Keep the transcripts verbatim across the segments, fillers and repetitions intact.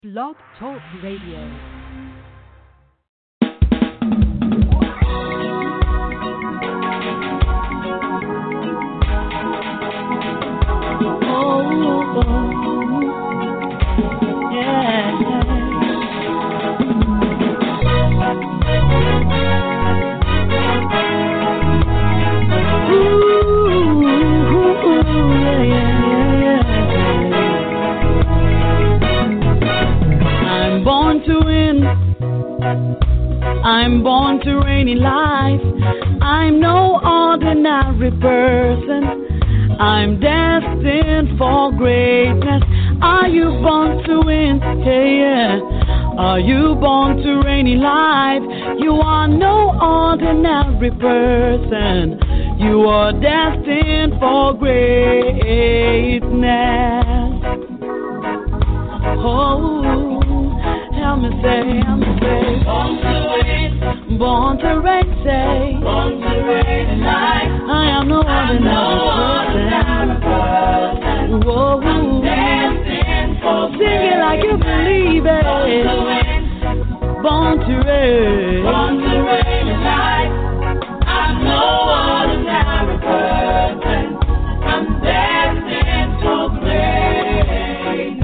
Blog Talk Radio. I'm born to reign in life. I'm no ordinary person. I'm destined for greatness. Are you born to win? Hey, yeah. Are you born to reign in life? You are no ordinary person. You are destined for greatness. Oh, help me say, help me say, born to win, born to reign, say, born to reign in life. I am no ordinary person. Whoa, I'm destined for sing it like you believe it. Born to win, born to reign, born to reign in life. I'm no ordinary person. I'm destined for greatness.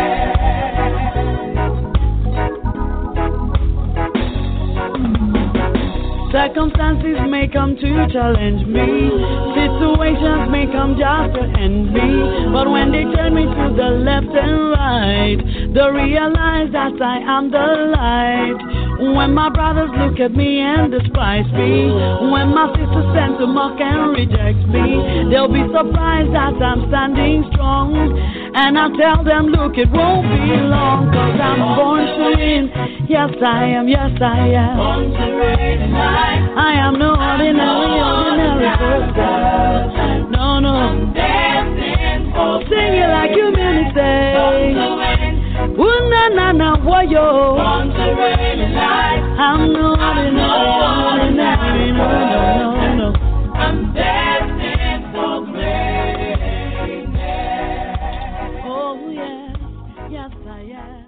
Circumstances may come to challenge me. Situations may come just to end me. But when they turn me to the left and right, they realize that I am the light. When my brothers look at me and despise me, when my sisters tend to mock and reject me, they'll be surprised that I'm standing strong. And I tell them, look, it won't be long, cause I'm born to win. Yes, I am, yes, I am. Born to reign in life. I am no ordinary, ordinary person. No, no. I'm destined for sing it like you mean it, say. Born to win. Ooh, na, na, na, woyo. Born to reign in life. I'm no ordinary, ordinary, no, no, no, no. I'm destined for greatness. Oh, yes, yes, I am.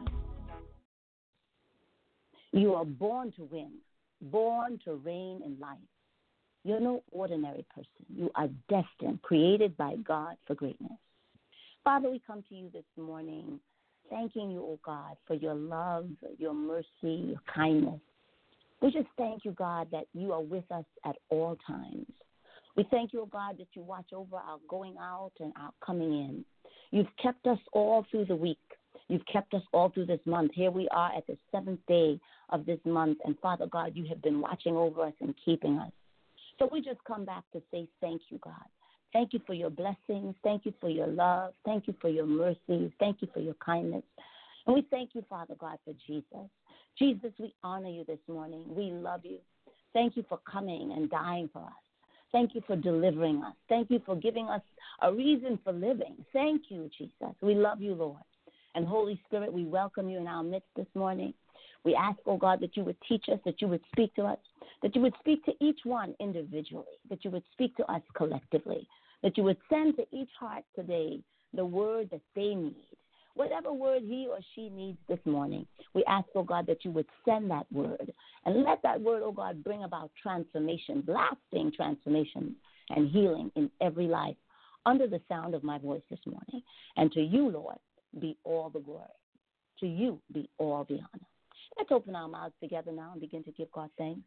You are born to win, born to reign in life. You're no ordinary person. You are destined, created by God for greatness. Father, we come to you this morning thanking you, oh God, for your love, your mercy, your kindness. We just thank you, God, that you are with us at all times. We thank you, oh God, that you watch over our going out and our coming in. You've kept us all through the week. You've kept us all through this month. Here we are at the seventh day of this month. And, Father God, you have been watching over us and keeping us. So we just come back to say thank you, God. Thank you for your blessings. Thank you for your love. Thank you for your mercy. Thank you for your kindness. And we thank you, Father God, for Jesus. Jesus, we honor you this morning. We love you. Thank you for coming and dying for us. Thank you for delivering us. Thank you for giving us a reason for living. Thank you, Jesus. We love you, Lord. And Holy Spirit, we welcome you in our midst this morning. We ask, oh God, that you would teach us, that you would speak to us, that you would speak to each one individually, that you would speak to us collectively, that you would send to each heart today the word that they need. Whatever word he or she needs this morning, we ask, oh God, that you would send that word. And let that word, oh God, bring about transformation, lasting transformation and healing in every life under the sound of my voice this morning. And to you, Lord, be all the glory. To you be all the honor. Let's open our mouths together now and begin to give God thanks.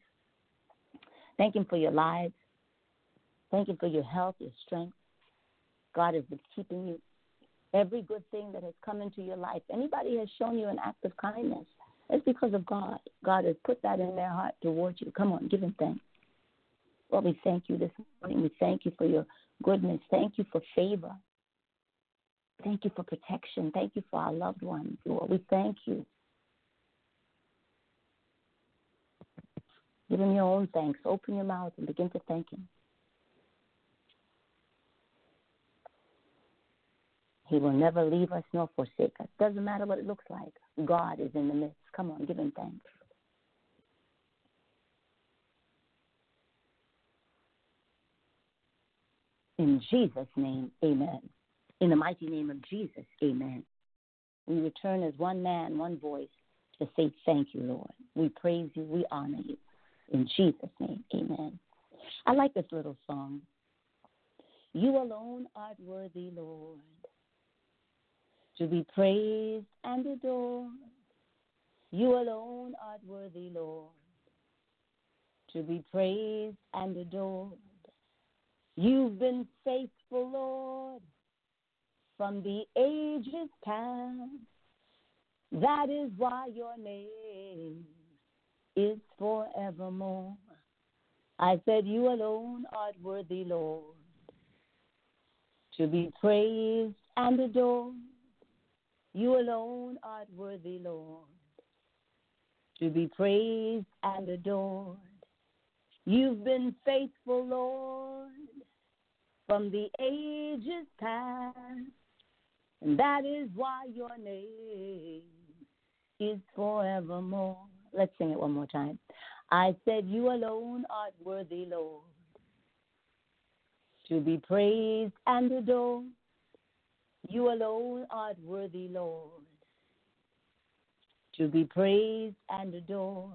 Thank him for your lives. Thank him for your health, your strength. God has been keeping you. Every good thing that has come into your life, anybody has shown you an act of kindness, it's because of God. God has put that in their heart towards you. Come on, give him thanks. Lord, we thank you this morning. We thank you for your goodness. Thank you for favor. Thank you for protection. Thank you for our loved ones, Lord. We thank you. Give him your own thanks. Open your mouth and begin to thank him. He will never leave us nor forsake us. Doesn't matter what it looks like. God is in the midst. Come on, give him thanks. In Jesus' name, amen. In the mighty name of Jesus, amen. we return as one man, one voice to say thank you, Lord. We praise you. We honor you. In Jesus' name, amen. I like this little song. You alone art worthy, Lord, to be praised and adored. You alone art worthy, Lord, to be praised and adored. You've been faithful, Lord, from the ages past. That is why your name is forevermore. I said, you alone art worthy, Lord, to be praised and adored. You alone art worthy, Lord, to be praised and adored. You've been faithful, Lord, from the ages past, and that is why your name is forevermore. Let's sing it one more time. I said, you alone art worthy, Lord, to be praised and adored. You alone art worthy, Lord, to be praised and adored.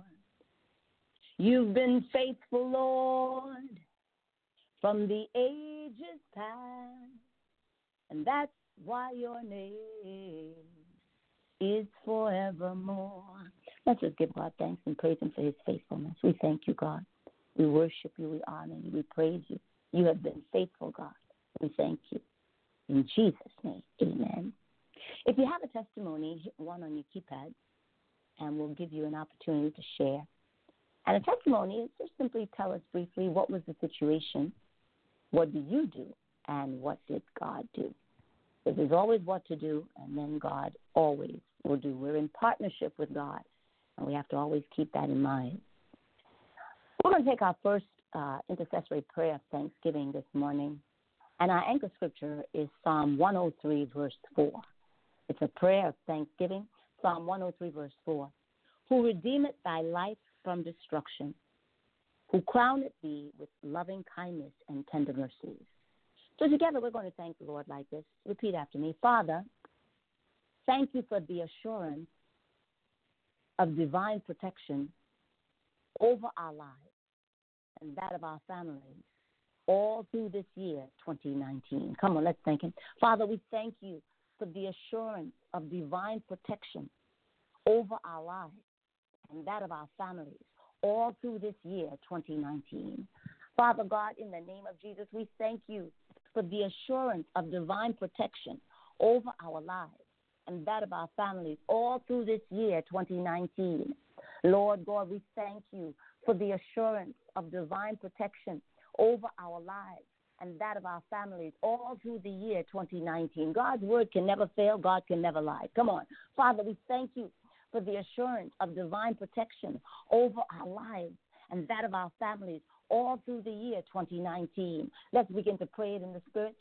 You've been faithful, Lord, from the ages past, and that's why your name is forevermore. Let's just give God thanks and praise him for his faithfulness. We thank you, God. We worship you. We honor you. We praise you. You have been faithful, God. We thank you. In Jesus' name, amen. If you have a testimony, hit one on your keypad, and we'll give you an opportunity to share. And a testimony is just simply tell us briefly what was the situation, what did you do, and what did God do. Because there's always what to do, and then God always will do. We're in partnership with God, and we have to always keep that in mind. We're going to take our first uh, intercessory prayer of thanksgiving this morning, and our anchor scripture is Psalm one oh three, verse four. It's a prayer of thanksgiving, Psalm one oh three, verse four. Who redeemeth thy life from destruction, who crowneth thee with loving kindness and tender mercies. So together we're going to thank the Lord like this. Repeat after me. Father, thank you for the assurance of divine protection over our lives and that of our families all through this year, twenty nineteen. Come on, let's thank him. Father, we thank you for the assurance of divine protection over our lives and that of our families all through this year, twenty nineteen. Father God, in the name of Jesus, we thank you for the assurance of divine protection over our lives and that of our families all through this year, twenty nineteen. Lord God, we thank you for the assurance of divine protection over our lives and that of our families all through the year twenty nineteen. God's word can never fail. God can never lie. Come on. Father, we thank you for the assurance of divine protection over our lives and that of our families all through the year twenty nineteen. Let's begin to pray it in the spirit.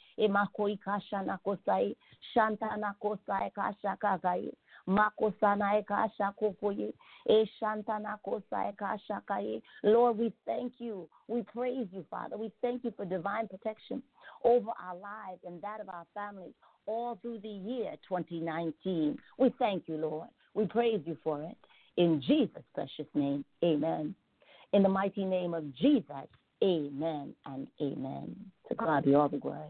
Lord, we thank you. We praise you, Father. We thank you for divine protection over our lives and that of our families all through the year twenty nineteen. We thank you, Lord. We praise you for it. In Jesus' precious name, amen. In the mighty name of Jesus, amen and amen. To God be all the glory.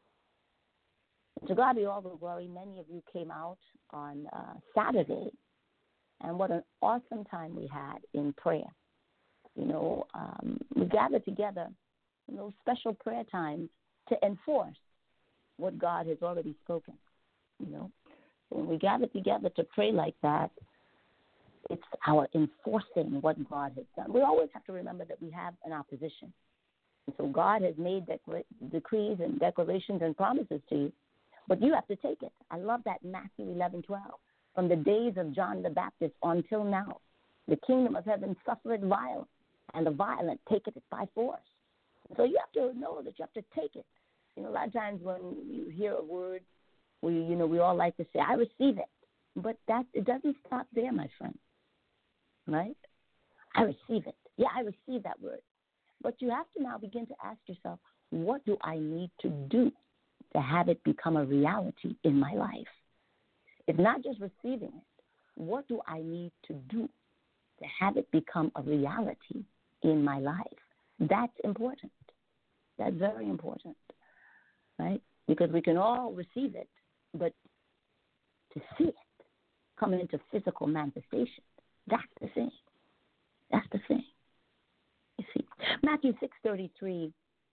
To God be all the glory. Many of you came out on uh, Saturday, and what an awesome time we had in prayer. You know, um, we gathered together in those special prayer times to enforce what God has already spoken. You know, when we gather together to pray like that, it's our enforcing what God has done. We always have to remember that we have an opposition. And so God has made decla- decrees and declarations and promises to you, but you have to take it. I love that Matthew eleven twelve. From the days of John the Baptist until now, the kingdom of heaven suffereth violence, and the violent taketh it by force. So you have to know that you have to take it. You know, a lot of times when you hear a word, we, you know, we all like to say, I receive it. But that it doesn't stop there, my friend. Right? I receive it. Yeah, I receive that word. But you have to now begin to ask yourself, what do I need to do to have it become a reality in my life? It's not just receiving it. What do I need to do to have it become a reality in my life? That's important. That's very important, right? Because we can all receive it, but to see it come into physical manifestation, that's the thing. That's the thing. You see, Matthew six thirty-three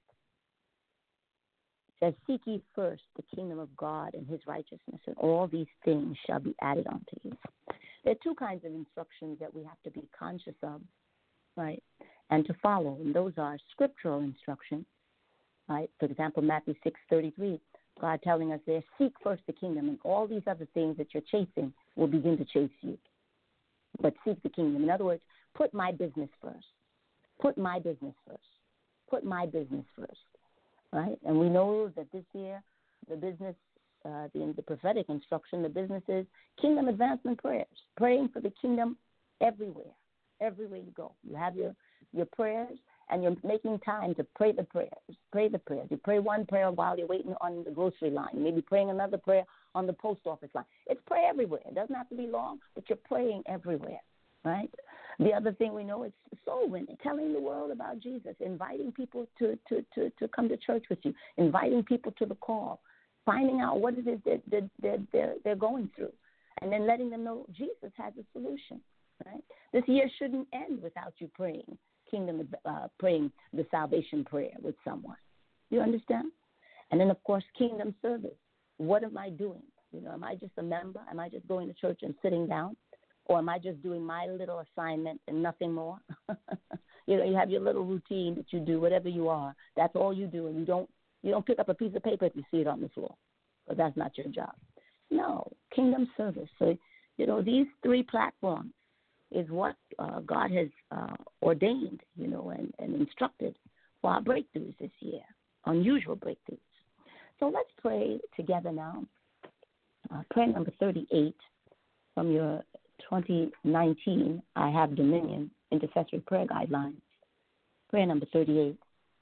says, "Seek ye first the kingdom of God and his righteousness, and all these things shall be added unto you." There are two kinds of instructions that we have to be conscious of, right, and to follow. And those are scriptural instruction, right? For example, Matthew six thirty-three, God telling us there, seek first the kingdom, and all these other things that you're chasing will begin to chase you. But seek the kingdom. In other words, put my business first. Put my business first. Put my business first, right? And we know that this year, the business, uh, the, the prophetic instruction, the business is kingdom advancement prayers, praying for the kingdom everywhere, everywhere you go. You have your, your prayers, and you're making time to pray the prayers. Pray the prayers. You pray one prayer while you're waiting on the grocery line. You may be praying another prayer on the post office line. It's pray everywhere. It doesn't have to be long, but you're praying everywhere, right? The other thing we know is soul winning, telling the world about Jesus, inviting people to, to, to, to come to church with you, inviting people to the call, finding out what it is that they're, they're, they're, they're going through, and then letting them know Jesus has a solution, right? This year shouldn't end without you praying kingdom, uh, praying the salvation prayer with someone. You understand? And then, of course, kingdom service. What am I doing? You know, am I just a member? Am I just going to church and sitting down? Or am I just doing my little assignment and nothing more? You know, you have your little routine that you do, whatever you are. That's all you do, and you don't you don't pick up a piece of paper if you see it on the floor, because that's not your job. No, kingdom service. So, you know, these three platforms is what uh, God has uh, ordained, you know, and, and instructed for our breakthroughs this year, unusual breakthroughs. So let's pray together now. Uh, prayer number thirty-eight from your twenty nineteen I Have Dominion Intercessory Prayer Guidelines. Prayer number thirty-eight.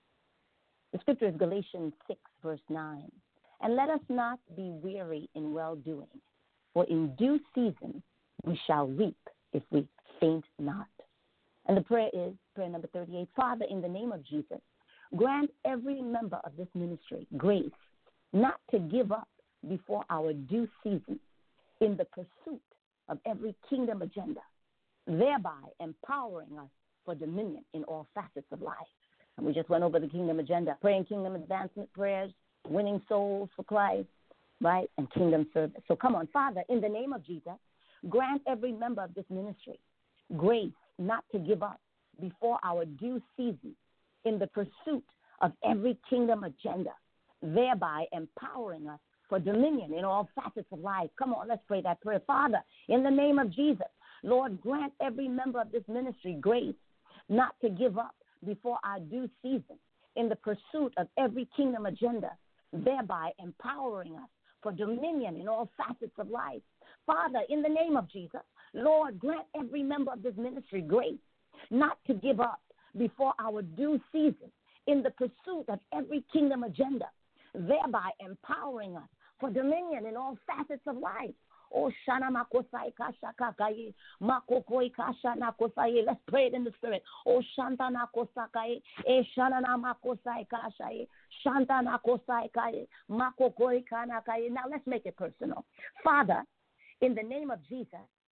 The scripture is Galatians six, verse nine. "And let us not be weary in well-doing, for in due season we shall reap if we faint not." And the prayer is, prayer number thirty-eight, "Father, in the name of Jesus, grant every member of this ministry grace not to give up before our due season in the pursuit of every kingdom agenda, thereby empowering us for dominion in all facets of life." And we just went over the kingdom agenda, praying kingdom advancement prayers, winning souls for Christ, right, and kingdom service. So come on, Father, in the name of Jesus, grant every member of this ministry grace not to give up before our due season in the pursuit of every kingdom agenda, thereby empowering us for dominion in all facets of life. Come on, let's pray that prayer. Father, in the name of Jesus, Lord, grant every member of this ministry grace not to give up before our due season in the pursuit of every kingdom agenda, thereby empowering us for dominion in all facets of life. Father, in the name of Jesus, Lord, grant every member of this ministry grace not to give up before our due season in the pursuit of every kingdom agenda, thereby empowering us for dominion in all facets of life. Oh, Shana Makosai Kashakakai, Makokoi Kashana Kosai. Let's pray it in the spirit. Oh, Shantana Kosakai, E Shanana Makosai Kashai, Shantana Kosai Kai, Makokoi Kanakai. Now let's make it personal. Father, in the name of Jesus,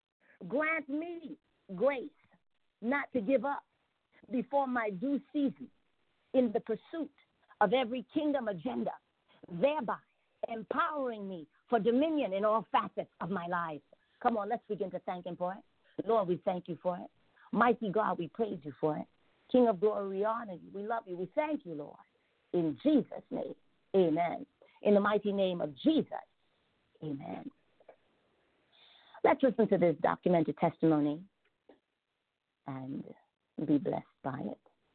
grant me grace not to give up before my due season in the pursuit of every kingdom agenda, thereby empowering me for dominion in all facets of my life. Come on, let's begin to thank him for it. Lord, we thank you for it. Mighty God, we praise you for it. King of glory, we honor you. We love you. We thank you, Lord. In Jesus' name, amen. In the mighty name of Jesus, amen. Let's listen to this documented testimony and be blessed by it.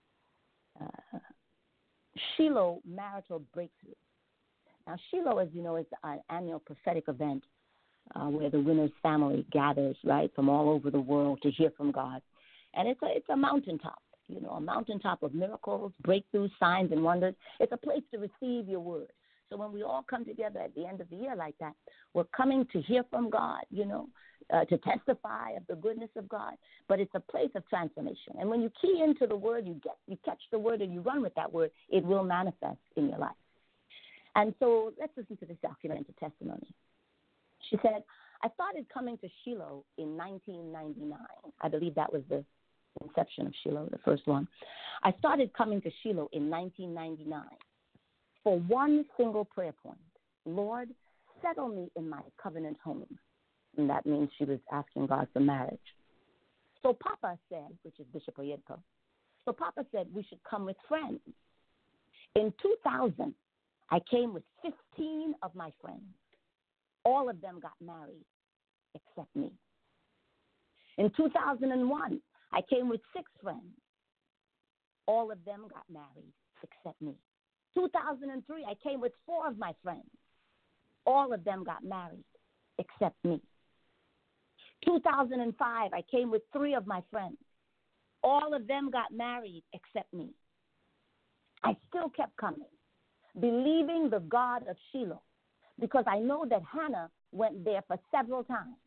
Uh, Shiloh Marital Breakthrough. Now, Shiloh, as you know, is an annual prophetic event uh, where the winner's family gathers, right, from all over the world to hear from God. And it's a, it's a mountaintop, you know, a mountaintop of miracles, breakthroughs, signs, and wonders. It's a place to receive your word. So when we all come together at the end of the year like that, we're coming to hear from God, you know, uh, to testify of the goodness of God. But it's a place of transformation. And when you key into the word, you get, you catch the word and you run with that word, it will manifest in your life. And so let's listen to this documented testimony. She said, I started coming to Shiloh in nineteen ninety-nine. I believe that was the inception of Shiloh, the first one. I started coming to Shiloh in nineteen ninety-nine for one single prayer point. Lord, settle me in my covenant home. And that means she was asking God for marriage. So Papa said, which is Bishop Oyedepo, so Papa said we should come with friends. In two thousand, I came with fifteen of my friends. All of them got married except me. In two thousand one, I came with six friends. All of them got married except me. two thousand three, I came with four of my friends. All of them got married except me. two thousand five, I came with three of my friends. All of them got married except me. I still kept coming, believing the God of Shiloh, because I know that Hannah went there for several times.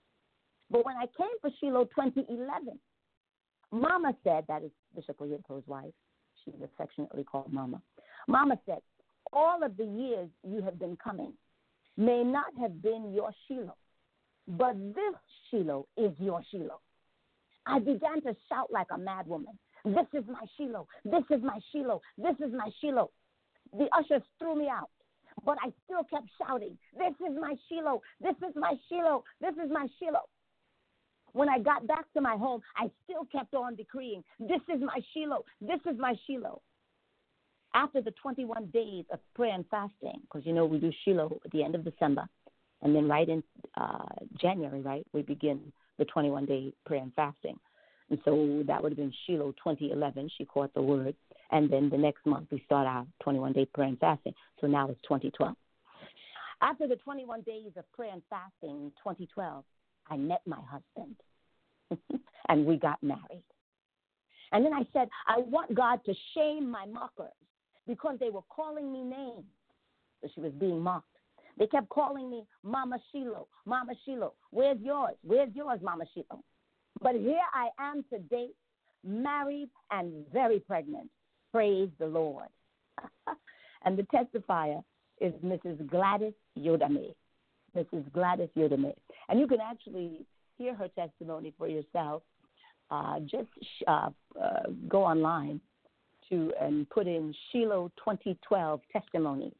But when I came for Shiloh twenty eleven, Mama said, that is Bishop Oyedepo's wife, she's affectionately called Mama. Mama said, all of the years you have been coming may not have been your Shiloh, but this Shiloh is your Shiloh. I began to shout like a mad woman. This is my Shiloh. This is my Shiloh. This is my Shiloh. The ushers threw me out, but I still kept shouting, this is my Shiloh. This is my Shiloh. This is my Shiloh. When I got back to my home, I still kept on decreeing, this is my Shiloh. This is my Shiloh. After the twenty-one days of prayer and fasting, because, you know, we do Shiloh at the end of December, and then right in uh, January, right, we begin the twenty-one-day prayer and fasting. And so that would have been Shiloh twenty eleven. She caught the word. And then the next month, we start our twenty-one-day prayer and fasting. So now it's twenty twelve. After the twenty-one days of prayer and fasting in twenty twelve, I met my husband, and we got married. And then I said, I want God to shame my mockers because they were calling me names. So she was being mocked. They kept calling me Mama Shiloh, Mama Shiloh. Where's yours? Where's yours, Mama Shiloh? But here I am today, married and very pregnant. Praise the Lord. And the testifier is Missus Gladys Yodame. Missus Gladys Yodame. And you can actually hear her testimony for yourself. Uh, just uh, uh, go online to and put in Shiloh twenty twelve testimonies.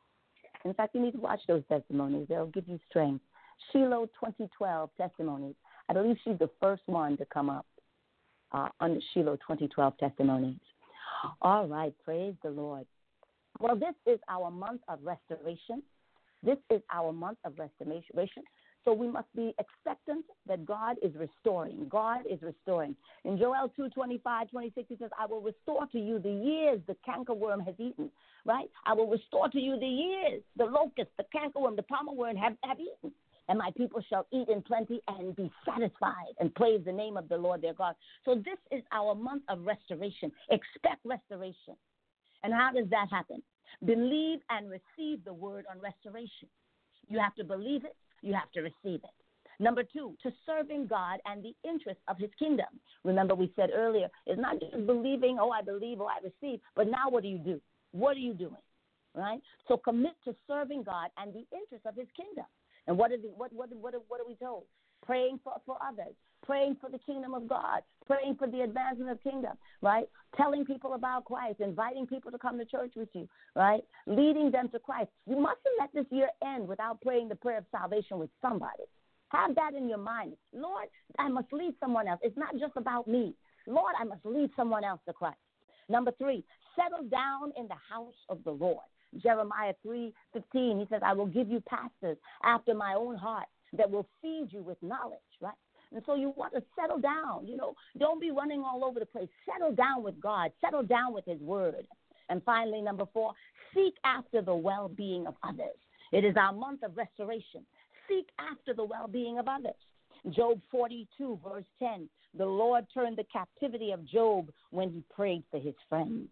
In fact, you need to watch those testimonies. They'll give you strength. Shiloh twenty twelve testimonies. I believe she's the first one to come up uh, on the Shiloh twenty twelve testimonies. All right, praise the Lord. Well, this is our month of restoration. This is our month of restoration. So we must be expectant that God is restoring. God is restoring. In Joel two, twenty-five, twenty-six, he says, I will restore to you the years the cankerworm has eaten, right? I will restore to you the years the locust, the cankerworm, the palmer worm have, have eaten. And my people shall eat in plenty and be satisfied and praise the name of the Lord their God. So this is our month of restoration. Expect restoration. And how does that happen? Believe and receive the word on restoration. You have to believe it. You have to receive it. Number two, to serving God and the interest of his kingdom. Remember we said earlier, it's not just believing, oh, I believe, oh, I receive, but now what do you do? What are you doing, right? So commit to serving God and the interest of his kingdom. And what, is it, what, what, what, what are we told? Praying for, for others, praying for the kingdom of God, praying for the advancement of kingdom, right? Telling people about Christ, inviting people to come to church with you, right? Leading them to Christ. You mustn't let this year end without praying the prayer of salvation with somebody. Have that in your mind. Lord, I must lead someone else. It's not just about me. Lord, I must lead someone else to Christ. Number three, settle down in the house of the Lord. Jeremiah three fifteen, he says, I will give you pastors after my own heart that will feed you with knowledge, right? And so you want to settle down, you know, don't be running all over the place. Settle down with God. Settle down with his word. And finally, number four, seek after the well-being of others. It is our month of restoration. Seek after the well-being of others. Job forty-two, verse ten, the Lord turned the captivity of Job when he prayed for his friends.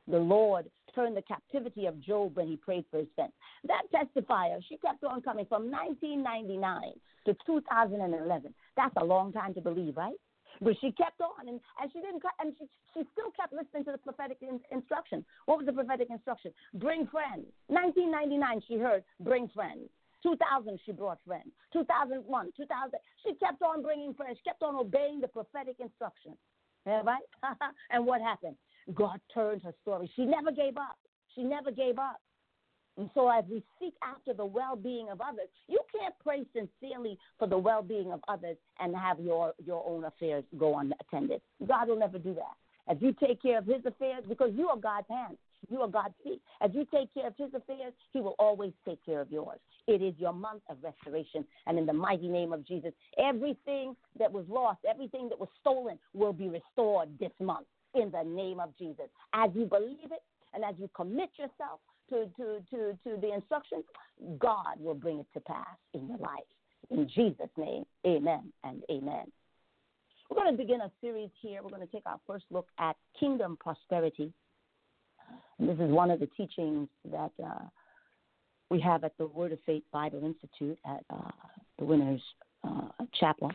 The Lord turned the captivity of Job when he prayed for his friends. That testifier, she kept on coming from nineteen ninety-nine to two thousand eleven. That's a long time to believe, right? But she kept on, and, and she didn't, and she, she still kept listening to the prophetic in, instruction. What was the prophetic instruction? Bring friends. nineteen ninety-nine, she heard, bring friends. two thousand, she brought friends. two thousand one, two thousand, she kept on bringing friends. She kept on obeying the prophetic instruction. Yeah, right? And what happened? God turned her story. She never gave up. She never gave up. And so as we seek after the well-being of others, you can't pray sincerely for the well-being of others and have your, your own affairs go unattended. God will never do that. As you take care of his affairs, because you are God's hands, you are God's feet. As you take care of his affairs, he will always take care of yours. It is your month of restoration. And in the mighty name of Jesus, everything that was lost, everything that was stolen will be restored this month in the name of Jesus. As you believe it and as you commit yourself to, to, to, to the instructions, God will bring it to pass in your life. In Jesus' name, amen and amen. We're going to begin a series here. We're going to take our first look at kingdom prosperity. And this is one of the teachings that uh, we have at the Word of Faith Bible Institute at uh, the Winners uh, Chapel.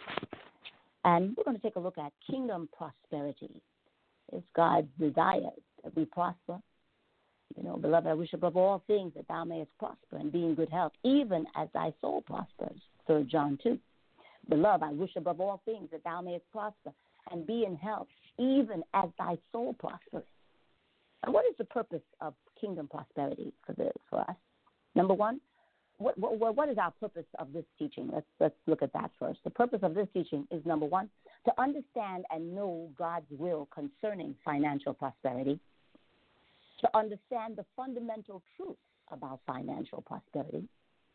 And we're going to take a look at kingdom prosperity. It's God's desire that we prosper. You know, beloved, I wish above all things that thou mayest prosper and be in good health, even as thy soul prospers. Third John two. Beloved, I wish above all things that thou mayest prosper and be in health, even as thy soul prospers. And what is the purpose of kingdom prosperity for the for us? Number one, what, what, what is our purpose of this teaching? Let's let's look at that first. The purpose of this teaching is, number one, to understand and know God's will concerning financial prosperity, to understand the fundamental truth about financial prosperity.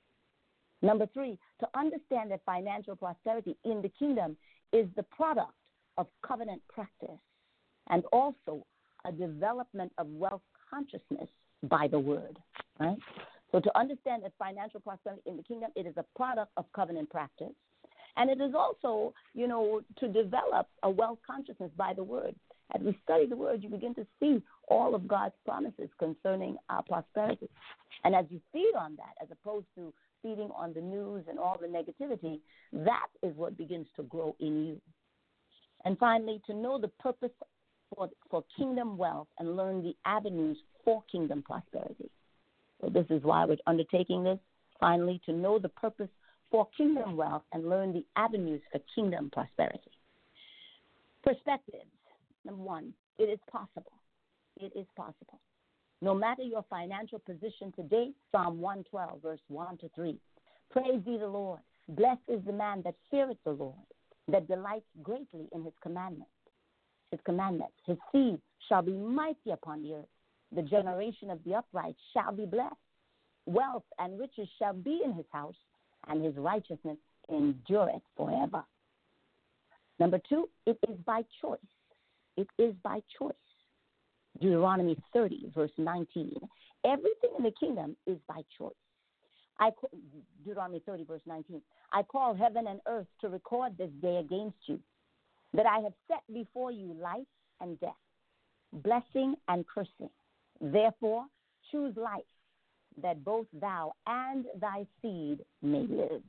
Number three, to understand that financial prosperity in the kingdom is the product of covenant practice and also a development of wealth consciousness by the word, right? So to understand that financial prosperity in the kingdom, it is a product of covenant practice. And it is also, you know, to develop a wealth consciousness by the word. As we study the word, you begin to see all of God's promises concerning our prosperity. And as you feed on that, as opposed to feeding on the news and all the negativity, that is what begins to grow in you. And finally, to know the purpose for, for kingdom wealth and learn the avenues for kingdom prosperity. So this is why we're undertaking this. Finally, to know the purpose for kingdom wealth and learn the avenues for kingdom prosperity. Perspectives. Number one, it is possible. It is possible. No matter your financial position today, Psalm one twelve, verse one to three. Praise ye the Lord. Blessed is the man that feareth the Lord, that delights greatly in his commandments. His commandments. His seed shall be mighty upon the earth. The generation of the upright shall be blessed. Wealth and riches shall be in his house, and his righteousness endureth forever. Number two, it is by choice. It is by choice. Deuteronomy thirty, verse nineteen. Everything in the kingdom is by choice. I Deuteronomy thirty, verse nineteen. I call heaven and earth to record this day against you, that I have set before you life and death, blessing and cursing. Therefore, choose life, that both thou and thy seed may live.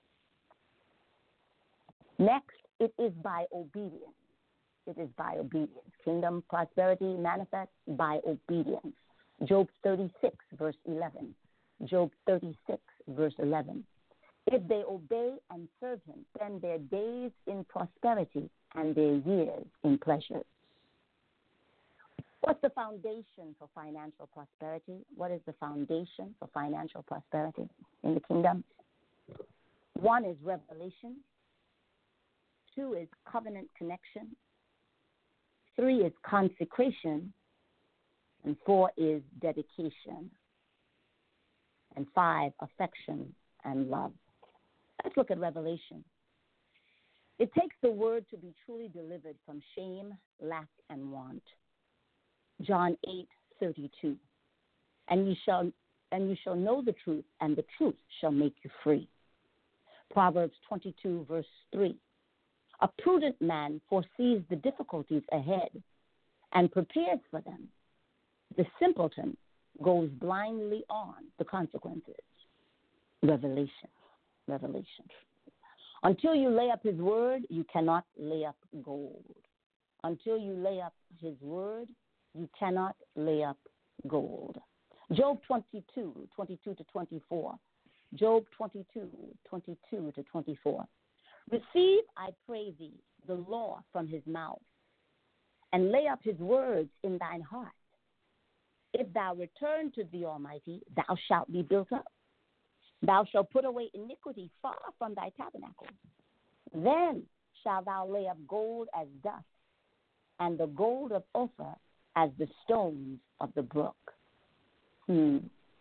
Next, it is by obedience. It is by obedience. Kingdom prosperity manifests by obedience. Job thirty-six, verse eleven. Job thirty-six, verse eleven. If they obey and serve him, then their days in prosperity and their years in pleasure. What's the foundation for financial prosperity? What is the foundation for financial prosperity in the kingdom? One is revelation. Two is covenant connection. Three is consecration. And four is dedication. And five, affection and love. Let's look at revelation. It takes the word to be truly delivered from shame, lack, and want. John eight thirty-two. And you shall and you shall know the truth, and the truth shall make you free. Proverbs twenty-two, verse three. A prudent man foresees the difficulties ahead and prepares for them. The simpleton goes blindly on the consequences. Revelation. Revelation. Until you lay up his word, you cannot lay up gold. Until you lay up his word, you cannot lay up gold. Job twenty-two, twenty-two to twenty-four. Job twenty-two, twenty-two to twenty-four. Receive, I pray thee, the law from his mouth, and lay up his words in thine heart. If thou return to the Almighty, thou shalt be built up. Thou shalt put away iniquity far from thy tabernacle. Then shalt thou lay up gold as dust, and the gold of Ophir as the stones of the brook. Hmm.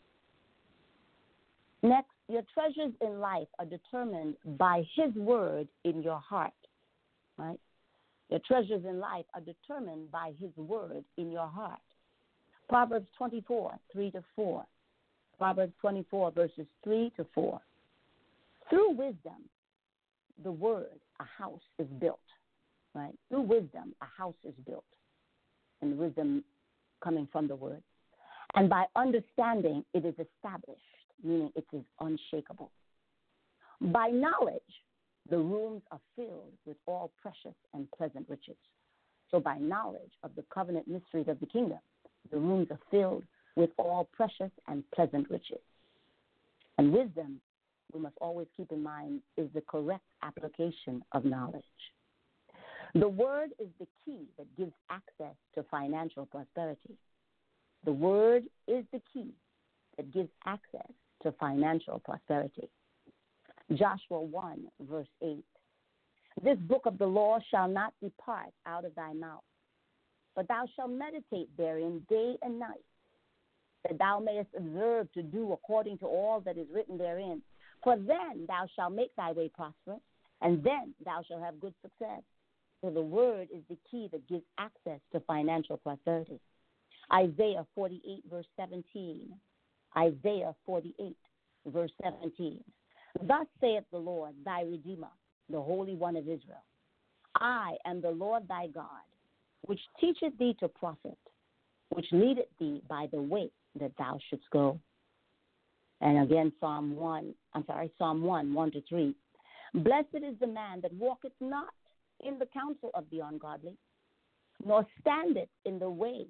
Next, your treasures in life are determined by his word in your heart, right? Your treasures in life are determined by his word in your heart. Proverbs twenty-four, three to four. Proverbs twenty-four, verses three to four. Through wisdom, the word, a house is built, right? Through wisdom, a house is built. And wisdom coming from the word. And by understanding, it is established, meaning it is unshakable. By knowledge, the rooms are filled with all precious and pleasant riches. So by knowledge of the covenant mysteries of the kingdom, the rooms are filled with all precious and pleasant riches. And wisdom, we must always keep in mind, is the correct application of knowledge. The word is the key that gives access to financial prosperity. The word is the key that gives access to financial prosperity. Joshua one, verse eight. This book of the law shall not depart out of thy mouth, but thou shalt meditate therein day and night, that thou mayest observe to do according to all that is written therein. For then thou shalt make thy way prosperous, and then thou shalt have good success. So the word is the key that gives access to financial prosperity. Isaiah forty-eight, verse seventeen. Isaiah forty-eight, verse seventeen. Thus saith the Lord, thy Redeemer, the Holy One of Israel. I am the Lord thy God, which teacheth thee to profit, which leadeth thee by the way that thou shouldst go. And again, Psalm one, I'm sorry, Psalm one, one to three. Blessed is the man that walketh not in the counsel of the ungodly, nor standeth in the way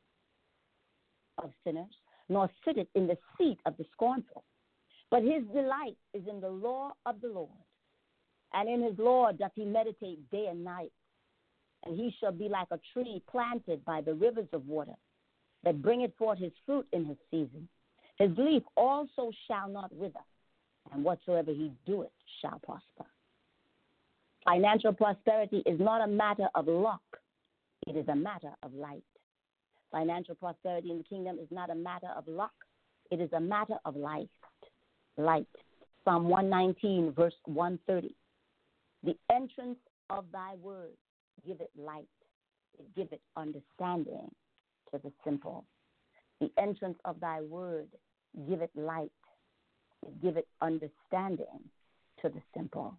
of sinners, nor sitteth in the seat of the scornful. But his delight is in the law of the Lord, and in his law doth he meditate day and night. And he shall be like a tree planted by the rivers of water, that bringeth forth his fruit in his season. His leaf also shall not wither, and whatsoever he doeth shall prosper. Financial prosperity is not a matter of luck. It is a matter of light. Financial prosperity in the kingdom is not a matter of luck. It is a matter of light. Light. Psalm one nineteen, verse one thirty. The entrance of thy word give it light. It give it understanding to the simple. The entrance of thy word give it light. It give it understanding to the simple.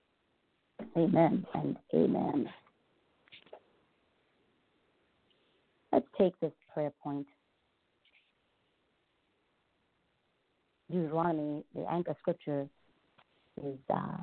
Amen and amen. Let's take this prayer point. Deuteronomy, the anchor scripture is uh,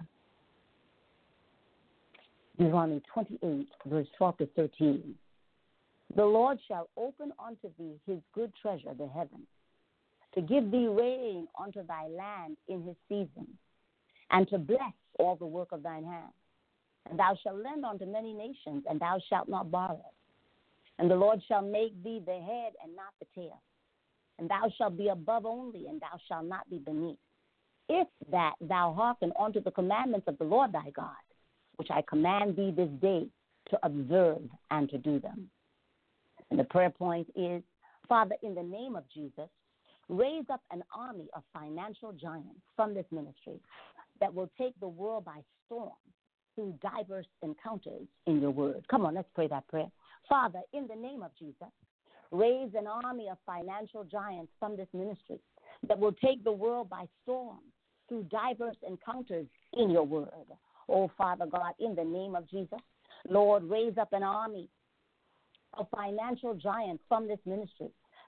Deuteronomy twenty-eight, verse twelve to thirteen. The Lord shall open unto thee his good treasure, the heavens, to give thee rain unto thy land in his season, and to bless all the work of thine hands. And thou shalt lend unto many nations, and thou shalt not borrow. And the Lord shall make thee the head and not the tail. And thou shalt be above only, and thou shalt not be beneath. If that thou hearken unto the commandments of the Lord thy God, which I command thee this day to observe and to do them. And the prayer point is, Father, in the name of Jesus, raise up an army of financial giants from this ministry that will take the world by storm through diverse encounters in your word. Come on, let's pray that prayer. Father, in the name of Jesus, raise an army of financial giants from this ministry that will take the world by storm through diverse encounters in your word. Oh, Father God, in the name of Jesus, Lord, raise up an army of financial giants from this ministry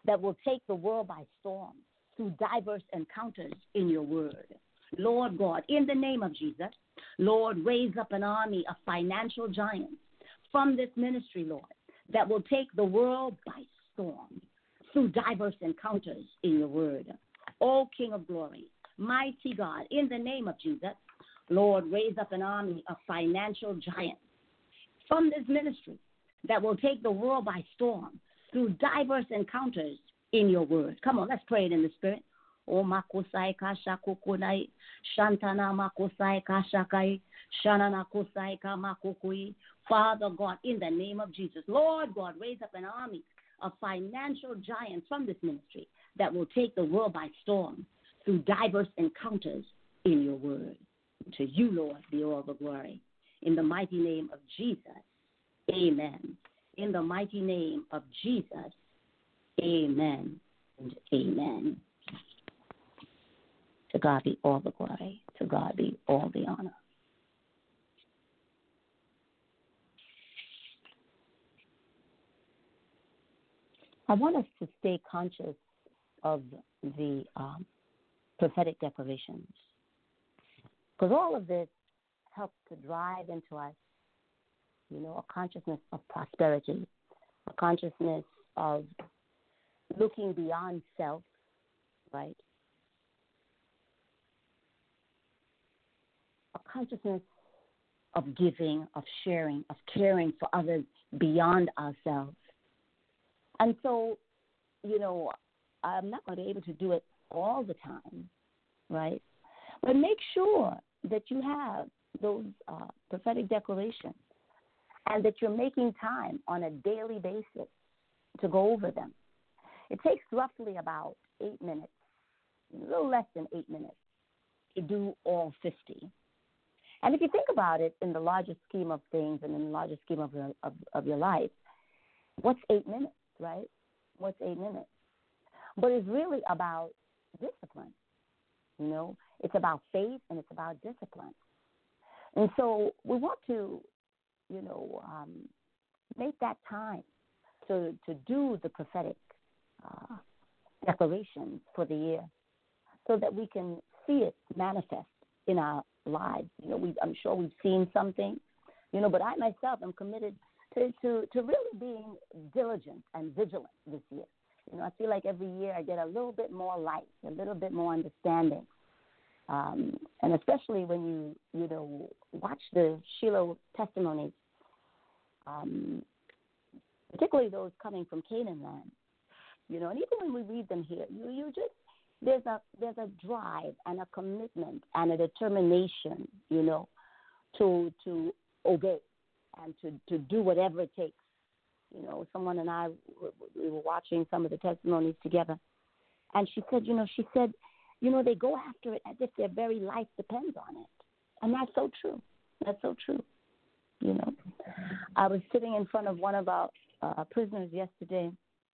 that will take the world by storm through diverse encounters in your word. Lord God, in the name of Jesus, Lord, raise up an army of financial giants from this ministry, Lord, that will take the world by storm through diverse encounters in your word. O King of glory, mighty God, in the name of Jesus, Lord, raise up an army of financial giants from this ministry that will take the world by storm through diverse encounters in your word. Come on, let's pray it in the spirit. O makusai kasha kukunai, shantana makusai kasha kai, shanana kusai kamakukui. Father God, in the name of Jesus, Lord God, raise up an army of financial giants from this ministry that will take the world by storm through diverse encounters in your word. To you, Lord, be all the glory. In the mighty name of Jesus, amen. In the mighty name of Jesus, amen and amen. To God be all the glory. To God be all the honor. I want us to stay conscious of the um, prophetic declarations, because all of this helps to drive into us, you know, a consciousness of prosperity, a consciousness of looking beyond self, right? A consciousness of giving, of sharing, of caring for others beyond ourselves. And so, you know, I'm not going to be able to do it all the time, right? But make sure that you have those uh, prophetic declarations and that you're making time on a daily basis to go over them. It takes roughly about eight minutes, a little less than eight minutes, to do all fifty. And if you think about it in the larger scheme of things and in the larger scheme of your, of, of your life, what's eight minutes, right? What's eight minutes? But it's really about discipline, you know. It's about faith and it's about discipline. And so we want to, you know, um, make that time to, to do the prophetic uh, declarations for the year so that we can see it manifest in our lives. You know, we, I'm sure we've seen something, you know, but I myself am committed to, to, to really being diligent and vigilant this year. You know, I feel like every year I get a little bit more light, a little bit more understanding. Um, and especially when you, you know, watch the Shiloh testimonies, um, particularly those coming from Canaan land, you know, and even when we read them here, you, you just, there's a, there's a drive and a commitment and a determination, you know, to, to obey and to, to do whatever it takes. You know, someone and I, we were watching some of the testimonies together, and she said, you know, she said, you know, they go after it as if their very life depends on it. And that's so true. That's so true. You know, I was sitting in front of one of our uh, prisoners yesterday,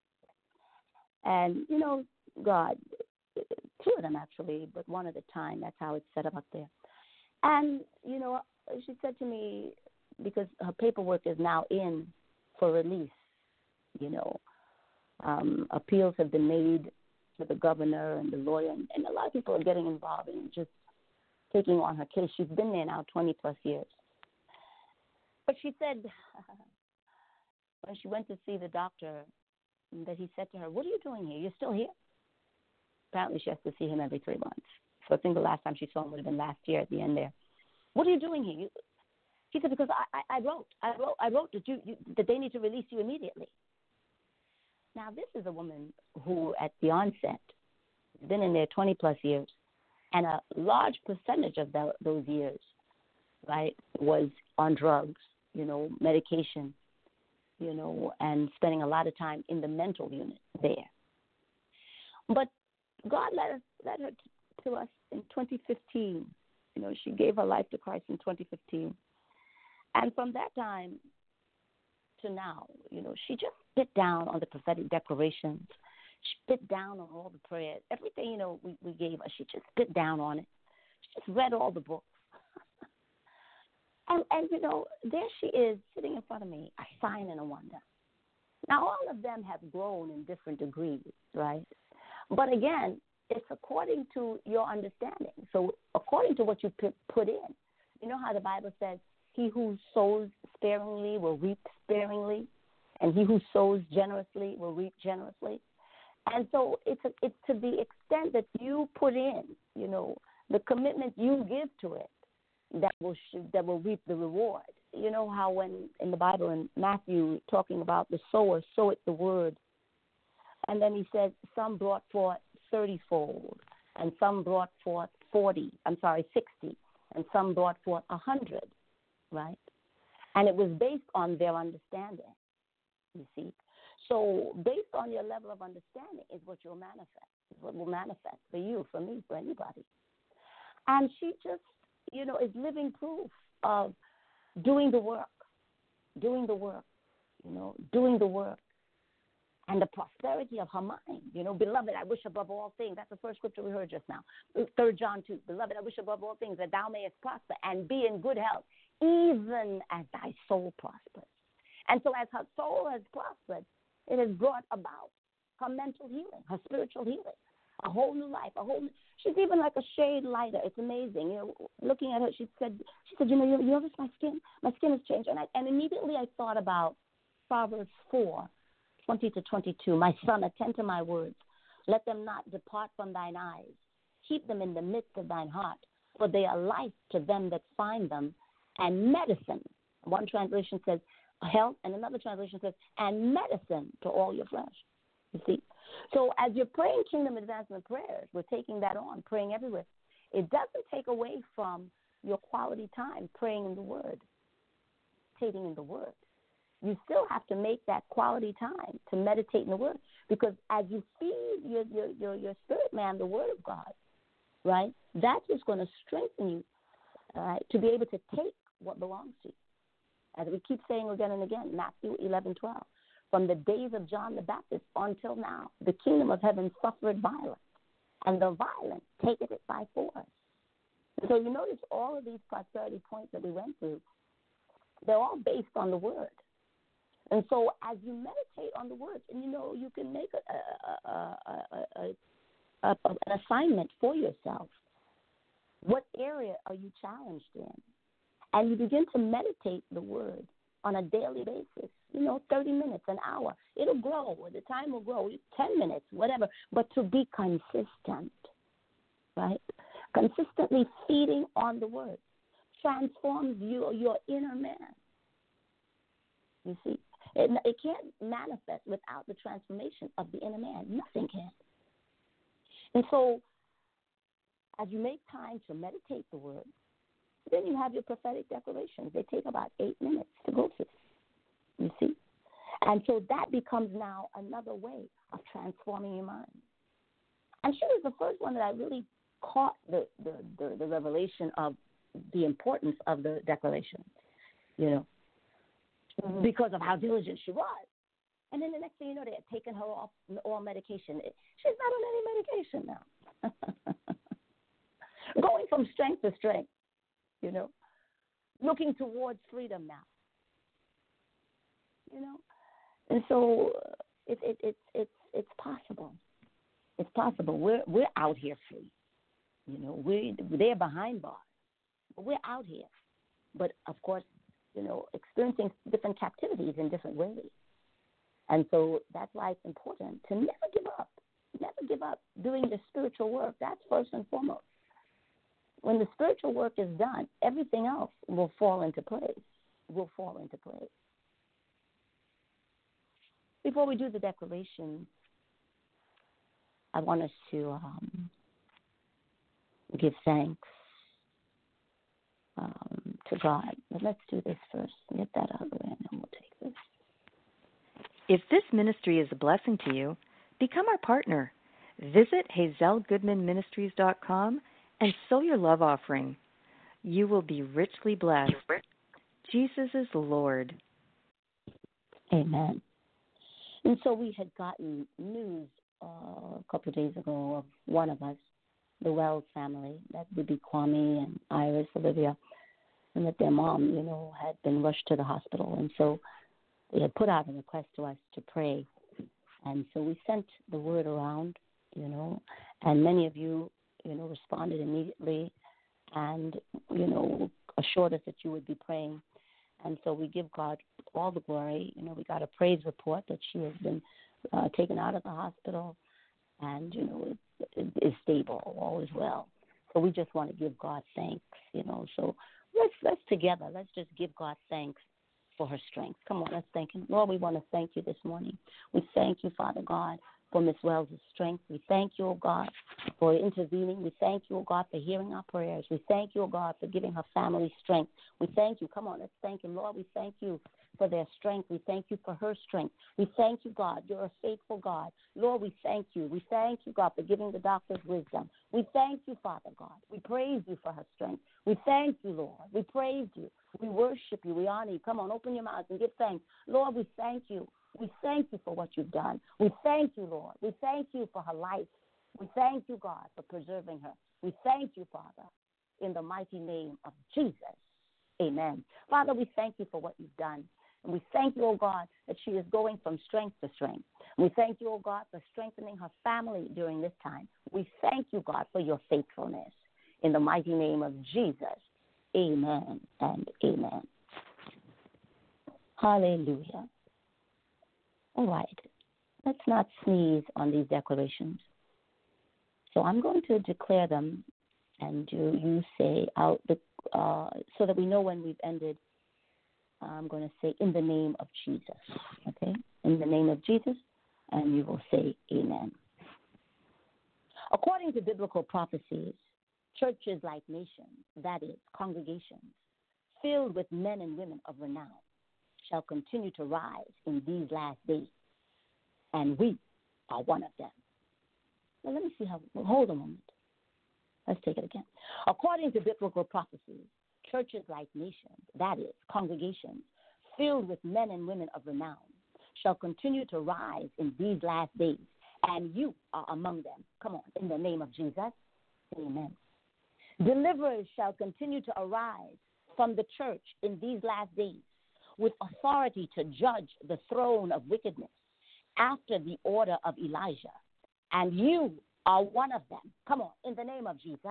and, you know, God, two of them actually, but one at a time. That's how it's set up up there. And, you know, she said to me, because her paperwork is now in for release, you know, um, appeals have been made to the governor and the lawyer, and, and a lot of people are getting involved in just taking on her case. She's been there now twenty plus years. But she said when she went to see the doctor that he said to her, "What are you doing here? You're still here?" Apparently she has to see him every three months. So I think the last time she saw him would have been last year at the end there. "What are you doing here?" You, She said, because I, I, I wrote, I wrote, I wrote that you, you that they need to release you immediately. Now, this is a woman who, at the onset, has been in there twenty plus years, and a large percentage of the, those years, right, was on drugs, you know, medication, you know, and spending a lot of time in the mental unit there. But God led us, led her to us in twenty fifteen. You know, she gave her life to Christ in twenty fifteen. And from that time to now, you know, she just bit down on the prophetic declarations. She bit down on all the prayers. Everything, you know, we, we gave her, she just bit down on it. She just read all the books. and, and, you know, there she is sitting in front of me, a sign and a wonder. Now, all of them have grown in different degrees, right? But again, it's according to your understanding. So according to what you put in. You know how the Bible says, he who sows sparingly will reap sparingly, and he who sows generously will reap generously. And so it's, a, it's to the extent that you put in, you know, the commitment you give to it, that will that will reap the reward. You know how when in the Bible in Matthew talking about the sower soweth the word, and then he said some brought forth thirty-fold, and some brought forth forty. I'm sorry, sixty, and some brought forth a hundred, right? And it was based on their understanding. You see, so based on your level of understanding is what you'll manifest. Is what will manifest for you, for me, for anybody. And she just, you know, is living proof of doing the work, doing the work, you know, doing the work, and the prosperity of her mind. You know, beloved, I wish above all things. That's the first scripture we heard just now. Third John two. Beloved, I wish above all things that thou mayest prosper and be in good health, even as thy soul prospers. And so as her soul has prospered, it has brought about her mental healing, her spiritual healing, a whole new life, a whole new, she's even like a shade lighter. It's amazing. You know, looking at her, she said, she said, you know, you, you notice my skin? My skin has changed. And, I, and immediately I thought about Proverbs four, twenty to twenty-two. My son, attend to my words. Let them not depart from thine eyes. Keep them in the midst of thine heart, for they are life to them that find them, and medicine. One translation says health, and another translation says, and medicine to all your flesh. You see? So as you're praying Kingdom Advancement prayers, we're taking that on, praying everywhere. It doesn't take away from your quality time praying in the Word, meditating in the Word. You still have to make that quality time to meditate in the Word, because as you feed your your your, your spirit man the Word of God, right, that's what's going to strengthen you, uh, to be able to take what belongs to you. As we keep saying again and again, Matthew eleven twelve. From the days of John the Baptist until now, the kingdom of heaven suffered violence, and the violent taketh it by force. And so you notice all of these prosperity points that we went through, they're all based on the Word. And so as you meditate on the Word, and you know, you can make a, a, a, a, a, an assignment for yourself. What area are you challenged in? And you begin to meditate the Word on a daily basis. You know, thirty minutes, an hour. It'll grow. The time will grow. ten minutes, whatever. But to be consistent, right? Consistently feeding on the Word transforms you, your inner man. You see, it, it can't manifest without the transformation of the inner man. Nothing can. And so, as you make time to meditate the Word, then you have your prophetic declarations. They take about eight minutes to go through. You see? And so that becomes now another way of transforming your mind. And she was the first one that I really caught the, the, the, the revelation of the importance of the declaration, you know, because of how diligent she was. And then the next thing you know, they had taken her off all medication. She's not on any medication now. Going from strength to strength, you know, looking towards freedom now. You know, and so uh, it, it, it, it's it's possible. It's possible. We're we're out here free. You know, we they're behind bars, but we're out here. But of course, you know, experiencing different captivities in different ways. And so that's why it's important to never give up. Never give up doing the spiritual work. That's first and foremost. When the spiritual work is done, everything else will fall into place. Will fall into place. Before we do the declaration, I want us to um, give thanks um, to God. But let's do this first. Get that out of the way, and then we'll take this. If this ministry is a blessing to you, become our partner. Visit Hazel Goodman Ministries dot com and sow your love offering. You will be richly blessed. Jesus is the Lord. Amen. And so we had gotten news uh, a couple of days ago of one of us, the Wells family, that would be Kwame and Iris, Olivia, and that their mom, you know, had been rushed to the hospital. And so they had put out a request to us to pray. And so we sent the word around, you know, and many of you, you know, responded immediately and, you know, assured us that you would be praying. And so we give God all the glory. You know, we got a praise report that she has been uh, taken out of the hospital and, you know, is, is stable, all is well. So we just want to give God thanks, you know. So let's, let's together, let's just give God thanks for her strength. Come on, let's thank him. Lord, we want to thank you this morning. We thank you, Father God, for Miss Wells' strength. We thank you, oh God, for intervening. We thank you, oh God, for hearing our prayers. We thank you, oh God, for giving her family strength. We thank you. Come on, let's thank him. Lord, we thank you for their strength. We thank you for her strength. We thank you, God. You're a faithful God. Lord, we thank you. We thank you, God, for giving the doctors wisdom. We thank you, Father God. We praise you for her strength. We thank you, Lord. We praise you. We worship you. We honor you. Come on, open your mouths and give thanks. Lord, we thank you. We thank you for what you've done. We thank you, Lord. We thank you for her life. We thank you, God, for preserving her. We thank you, Father, in the mighty name of Jesus. Amen. Father, we thank you for what you've done. And we thank you, oh God, that she is going from strength to strength. We thank you, oh God, for strengthening her family during this time. We thank you, God, for your faithfulness. In the mighty name of Jesus, amen and amen. Hallelujah. All right. Let's not sneeze on these declarations. So I'm going to declare them, and you, you say out the, uh, so that we know when we've ended. I'm going to say, in the name of Jesus, okay? In the name of Jesus, and you will say, amen. According to biblical prophecies, churches like nations, that is, congregations, filled with men and women of renown, shall continue to rise in these last days, and we are one of them. Now, let me see how, well, hold a moment. Let's take it again. According to biblical prophecies, churches like nations, that is, congregations, filled with men and women of renown, shall continue to rise in these last days, and you are among them. Come on, in the name of Jesus, amen. Deliverers shall continue to arise from the church in these last days with authority to judge the throne of wickedness after the order of Elijah, and you are one of them. Come on, in the name of Jesus.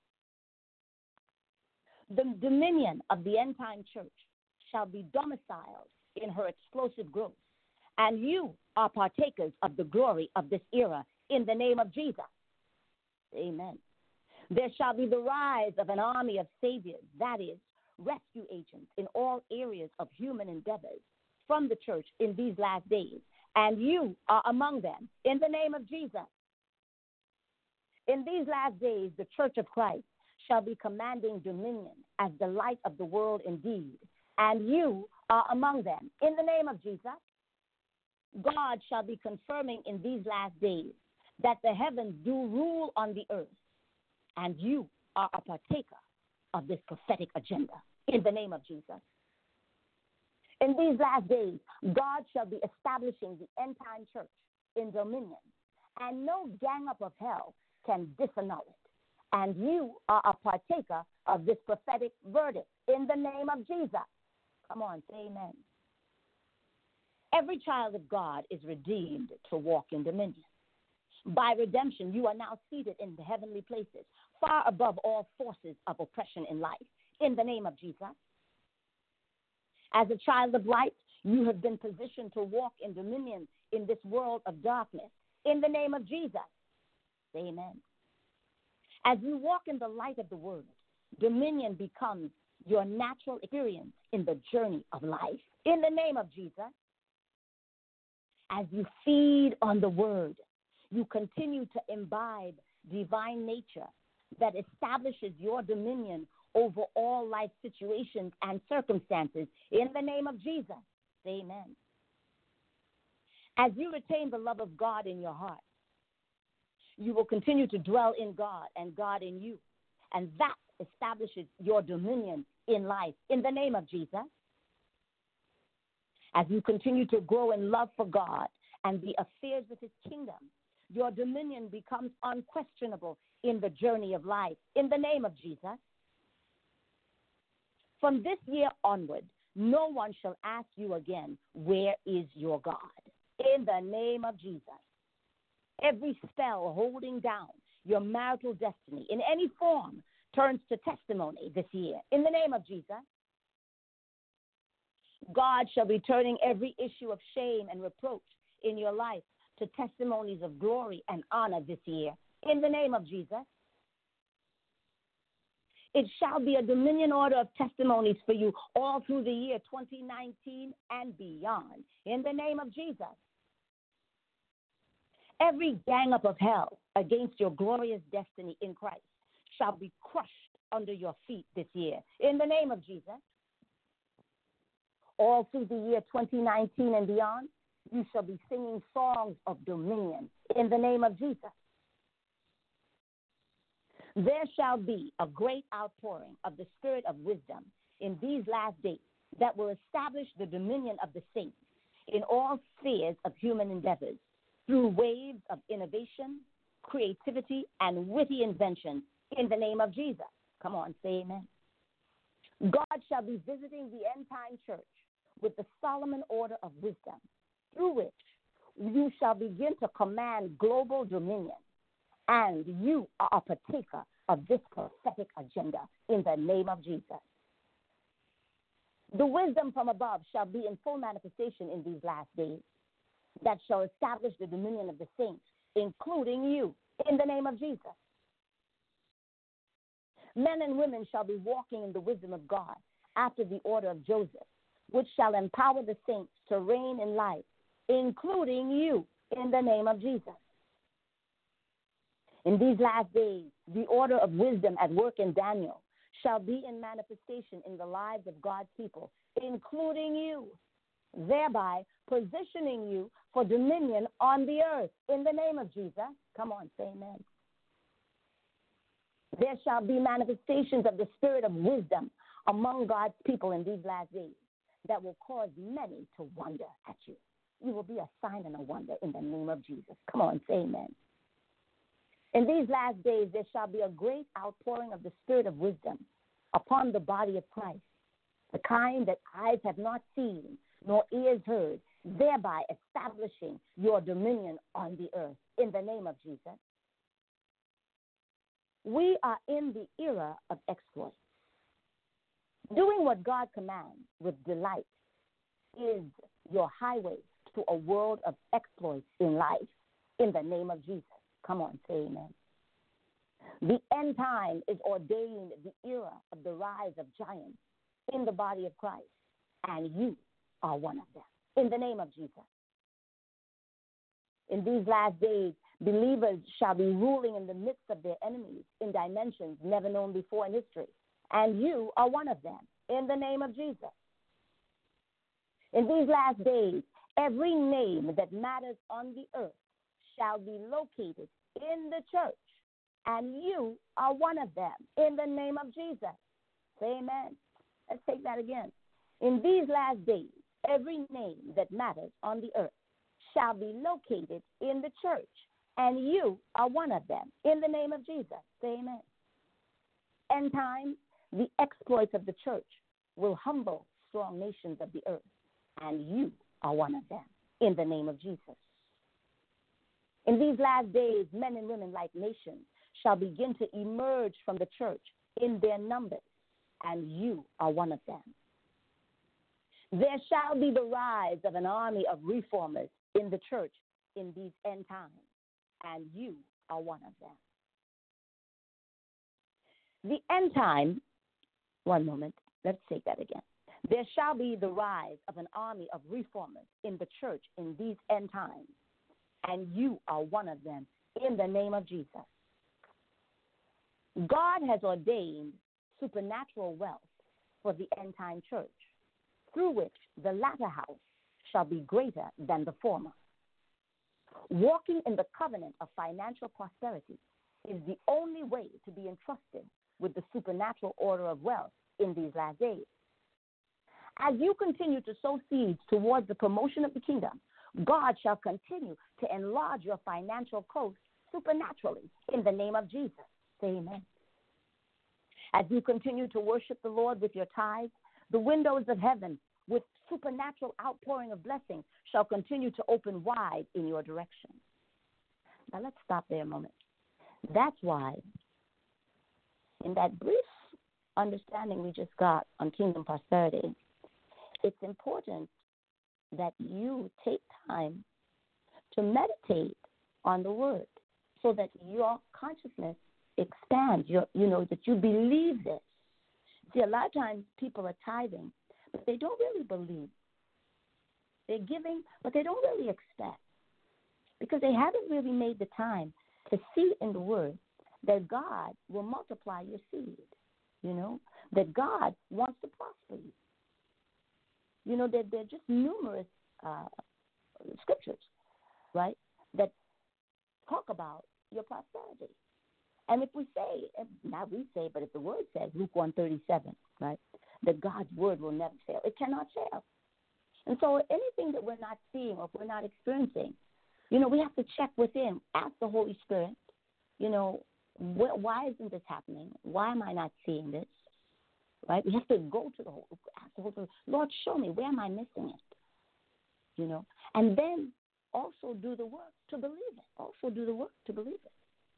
The dominion of the end-time church shall be domiciled in her explosive growth, and you are partakers of the glory of this era in the name of Jesus. Amen. There shall be the rise of an army of saviors, that is, rescue agents in all areas of human endeavors from the church in these last days, and you are among them in the name of Jesus. In these last days, the church of Christ shall be commanding dominion as the light of the world indeed, and you are among them. In the name of Jesus, God shall be confirming in these last days that the heavens do rule on the earth, and you are a partaker of this prophetic agenda. In the name of Jesus. In these last days, God shall be establishing the end-time church in dominion, and no gang up of hell can disannul it. And you are a partaker of this prophetic verdict in the name of Jesus. Come on, say amen. Every child of God is redeemed to walk in dominion. By redemption, you are now seated in the heavenly places, far above all forces of oppression in life, in the name of Jesus. As a child of light, you have been positioned to walk in dominion in this world of darkness, in the name of Jesus. Amen. As you walk in the light of the word, dominion becomes your natural experience in the journey of life, in the name of Jesus. As you feed on the word, you continue to imbibe divine nature that establishes your dominion over all life situations and circumstances in the name of Jesus. Amen. As you retain the love of God in your heart, you will continue to dwell in God and God in you. And that establishes your dominion in life in the name of Jesus. As you continue to grow in love for God and the affairs of his kingdom, your dominion becomes unquestionable in the journey of life in the name of Jesus. From this year onward, no one shall ask you again, where is your God? In the name of Jesus. Every spell holding down your marital destiny in any form turns to testimony this year. In the name of Jesus. God shall be turning every issue of shame and reproach in your life to testimonies of glory and honor this year. In the name of Jesus. It shall be a dominion order of testimonies for you all through the year twenty nineteen and beyond. In the name of Jesus. Every gang up of hell against your glorious destiny in Christ shall be crushed under your feet this year. In the name of Jesus. All through the year twenty nineteen and beyond, you shall be singing songs of dominion in the name of Jesus. There shall be a great outpouring of the spirit of wisdom in these last days that will establish the dominion of the saints in all spheres of human endeavors through waves of innovation, creativity, and witty invention in the name of Jesus. Come on, say amen. God shall be visiting the end-time church with the Solomon order of wisdom, through which you shall begin to command global dominion, and you are a partaker of this prophetic agenda in the name of Jesus. The wisdom from above shall be in full manifestation in these last days that shall establish the dominion of the saints, including you, in the name of Jesus. Men and women shall be walking in the wisdom of God after the order of Joseph, which shall empower the saints to reign in life, including you, in the name of Jesus. In these last days, the order of wisdom at work in Daniel shall be in manifestation in the lives of God's people, including you, thereby positioning you for dominion on the earth, in the name of Jesus. Come on, say amen. There shall be manifestations of the spirit of wisdom among God's people in these last days that will cause many to wonder at you. You will be a sign and a wonder in the name of Jesus. Come on, say amen. In these last days, there shall be a great outpouring of the spirit of wisdom upon the body of Christ, the kind that eyes have not seen nor ears heard, thereby establishing your dominion on the earth in the name of Jesus. We are in the era of exploits. Doing what God commands with delight is your highway to a world of exploits in life in the name of Jesus. Come on, say amen. The end time is ordained the era of the rise of giants in the body of Christ, and you are one of them in the name of Jesus. In these last days, believers shall be ruling in the midst of their enemies in dimensions never known before in history, and you are one of them in the name of Jesus. In these last days, every name that matters on the earth shall be located in the church, and you are one of them in the name of Jesus. Say amen. Let's take that again. In these last days, every name that matters on the earth shall be located in the church, and you are one of them in the name of Jesus. Say amen. End time, the exploits of the church will humble strong nations of the earth, and you are one of them in the name of Jesus. In these last days, men and women like nations shall begin to emerge from the church in their numbers, and you are one of them. There shall be the rise of an army of reformers in the church in these end times, and you are one of them. The end time, one moment, let's take that again. There shall be the rise of an army of reformers in the church in these end times, and you are one of them in the name of Jesus. God has ordained supernatural wealth for the end time church, through which the latter house shall be greater than the former. Walking in the covenant of financial prosperity is the only way to be entrusted with the supernatural order of wealth in these last days. As you continue to sow seeds towards the promotion of the kingdom, God shall continue to enlarge your financial coast supernaturally in the name of Jesus. Say amen. As you continue to worship the Lord with your tithes, The windows of heaven with supernatural outpouring of blessings shall continue to open wide in your direction. Now let's stop there a moment. That's why in that brief understanding we just got on kingdom prosperity, it's important that you take time to meditate on the word so that your consciousness expands, your, you know, that you believe this. See, a lot of times people are tithing, but they don't really believe. They're giving, but they don't really expect because they haven't really made the time to see in the word that God will multiply your seed, you know, that God wants to prosper you. You know, there, there are just numerous uh, scriptures, right, that talk about your prosperity. And if we say, not we say, but if the word says, Luke one thirty-seven, right, that God's word will never fail. It cannot fail. And so anything that we're not seeing or if we're not experiencing, you know, we have to check within, ask the Holy Spirit, you know, wh- why isn't this happening? Why am I not seeing this? Right? We have to go to the Holy, ask the Holy Spirit, Lord, show me, where am I missing it? You know, and then also do the work to believe it. Also do the work to believe it.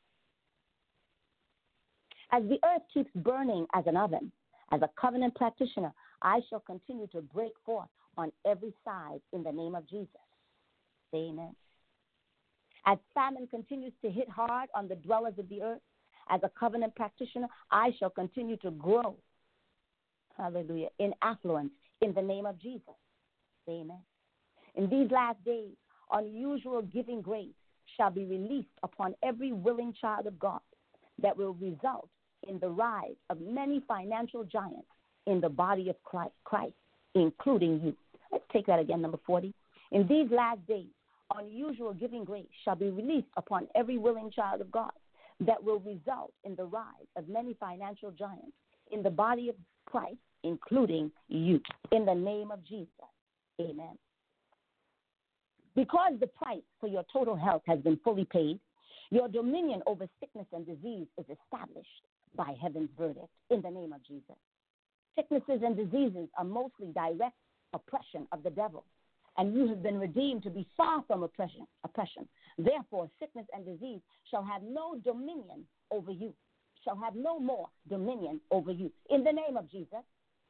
As the earth keeps burning as an oven, as a covenant practitioner, I shall continue to break forth on every side in the name of Jesus. Amen. As famine continues to hit hard on the dwellers of the earth, as a covenant practitioner, I shall continue to grow, hallelujah, in affluence in the name of Jesus. Amen. In these last days, unusual giving grace shall be released upon every willing child of God that will result in the rise of many financial giants in the body of Christ, Christ, including you. Let's take that again, number forty. In these last days, unusual giving grace shall be released upon every willing child of God that will result in the rise of many financial giants in the body of Christ, including you, in the name of Jesus. Amen. Because the price for your total health has been fully paid, your dominion over sickness and disease is established by heaven's verdict in the name of Jesus. Sicknesses and diseases are mostly direct oppression of the devil, and you have been redeemed to be far from oppression. oppression. Therefore, sickness and disease shall have no dominion over you, shall have no more dominion over you in the name of Jesus.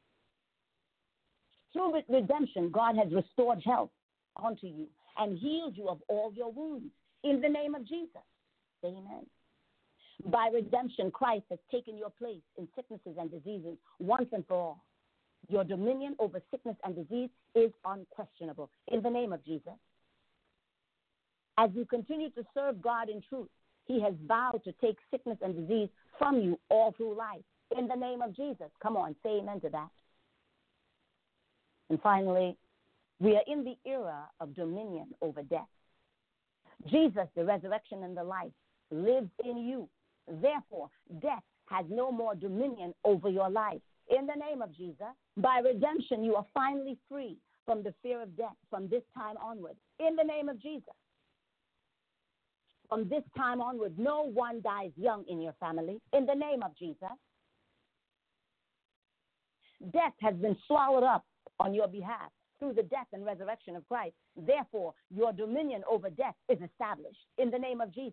Through redemption, God has restored health unto you and healed you of all your wounds in the name of Jesus. Amen. By redemption, Christ has taken your place in sicknesses and diseases once and for all. Your dominion over sickness and disease is unquestionable in the name of Jesus. As you continue to serve God in truth, he has vowed to take sickness and disease from you all through life in the name of Jesus. Come on, say amen to that. And finally, we are in the era of dominion over death. Jesus, the resurrection and the life, lives in you. Therefore, death has no more dominion over your life. In the name of Jesus, by redemption, you are finally free from the fear of death from this time onward. In the name of Jesus. From this time onward, no one dies young in your family. In the name of Jesus. Death has been swallowed up on your behalf through the death and resurrection of Christ. Therefore, your dominion over death is established. In the name of Jesus.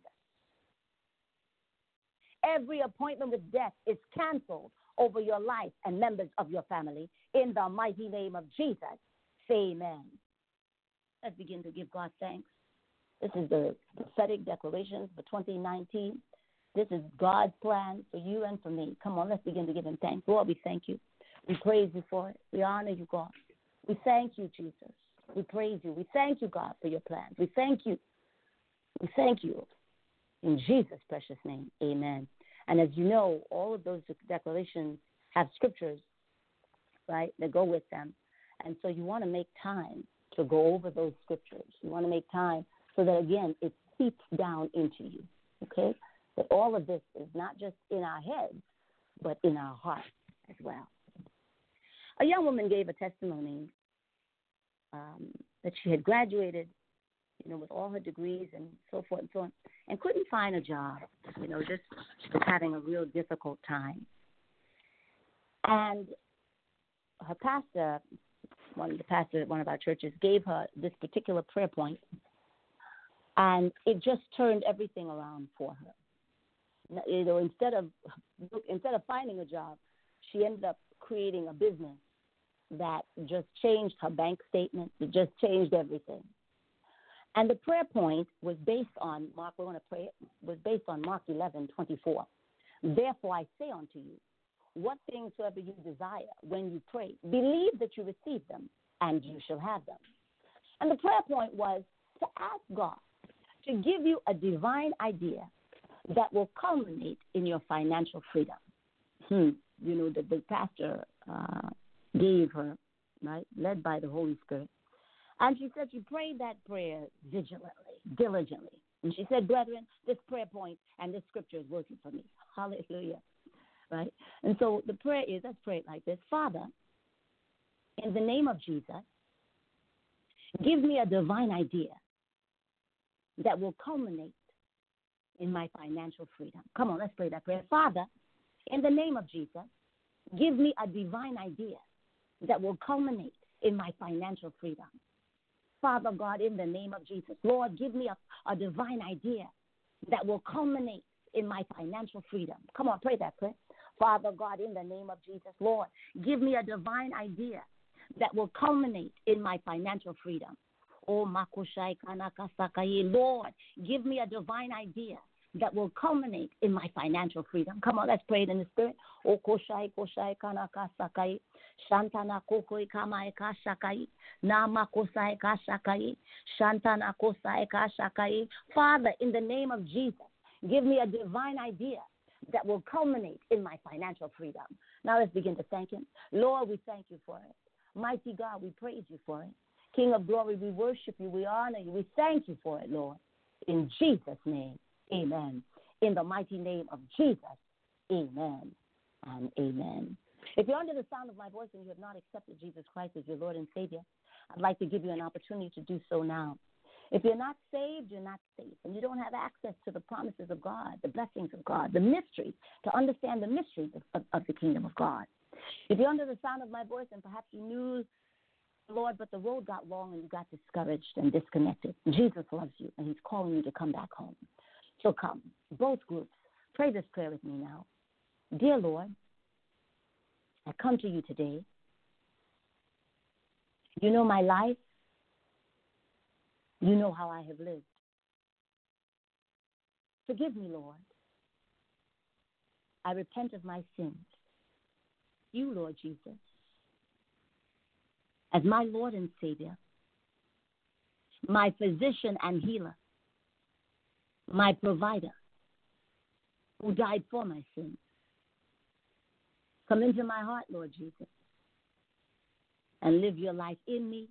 Every appointment with death is canceled over your life and members of your family in the mighty name of Jesus. Say amen. Let's begin to give God thanks. This is the prophetic declarations for twenty nineteen. This is God's plan for you and for me. Come on, let's begin to give him thanks. Lord, we thank you. We praise you for it. We honor you, God. We thank you, Jesus. We praise you. We thank you, God, for your plans. We thank you. We thank you. In Jesus' precious name, amen. And as you know, all of those declarations have scriptures, right, that go with them. And so you want to make time to go over those scriptures. You want to make time so that, again, it seeps down into you, okay? That all of this is not just in our heads, but in our hearts as well. A young woman gave a testimony um, that she had graduated, you know, with all her degrees and so forth and so on, and couldn't find a job, you know, just was having a real difficult time. And her pastor, one of the pastors at one of our churches, gave her this particular prayer point, and it just turned everything around for her. You know, instead of instead of finding a job, she ended up creating a business that just changed her bank statement. It just changed everything. And the prayer point was based on Mark. We're going to pray it. Was based on Mark eleven twenty-four. Therefore, I say unto you, what things soever you desire when you pray, believe that you receive them, and you shall have them. And the prayer point was to ask God to give you a divine idea that will culminate in your financial freedom. Hmm. You know, the, the pastor uh, gave her, right, led by the Holy Spirit. And she said she prayed that prayer vigilantly, diligently. And she said, brethren, this prayer point and this scripture is working for me. Hallelujah. Right? And so the prayer is, let's pray it like this. Father, in the name of Jesus, give me a divine idea that will culminate in my financial freedom. Come on, let's pray that prayer. Father, in the name of Jesus, give me a divine idea that will culminate in my financial freedom. Father God, in the name of Jesus, Lord, give me a, a divine idea that will culminate in my financial freedom. Come on, pray that prayer. Father God, in the name of Jesus, Lord, give me a divine idea that will culminate in my financial freedom. Oh, Makushai Kanakasakai, Lord, give me a divine idea that will culminate in my financial freedom. Come on, let's pray it in the spirit. Oh, Koshai Koshai Kanakasakai, Shantana Kokoi Kamai Kashakai, Nama Kosai Kashakai, Shantana Kosai Kashakai. Father, in the name of Jesus, give me a divine idea that will culminate in my financial freedom. Now let's begin to thank him. Lord, we thank you for it. Mighty God, we praise you for it. King of glory, we worship you. We honor you. We thank you for it, Lord. In Jesus' name, amen. In the mighty name of Jesus, amen and amen. If you're under the sound of my voice and you have not accepted Jesus Christ as your Lord and Savior, I'd like to give you an opportunity to do so now. If you're not saved, you're not safe, and you don't have access to the promises of God, the blessings of God, the mysteries, to understand the mysteries of, of, of the kingdom of God. If you're under the sound of my voice and perhaps you knew the Lord, but the road got long and you got discouraged and disconnected, Jesus loves you, and he's calling you to come back home. So come, both groups, pray this prayer with me now. Dear Lord, I come to you today. You know my life. You know how I have lived. Forgive me, Lord. I repent of my sins. You, Lord Jesus, as my Lord and Savior, my physician and healer, my provider, who died for my sins. Come into my heart, Lord Jesus, and live your life in me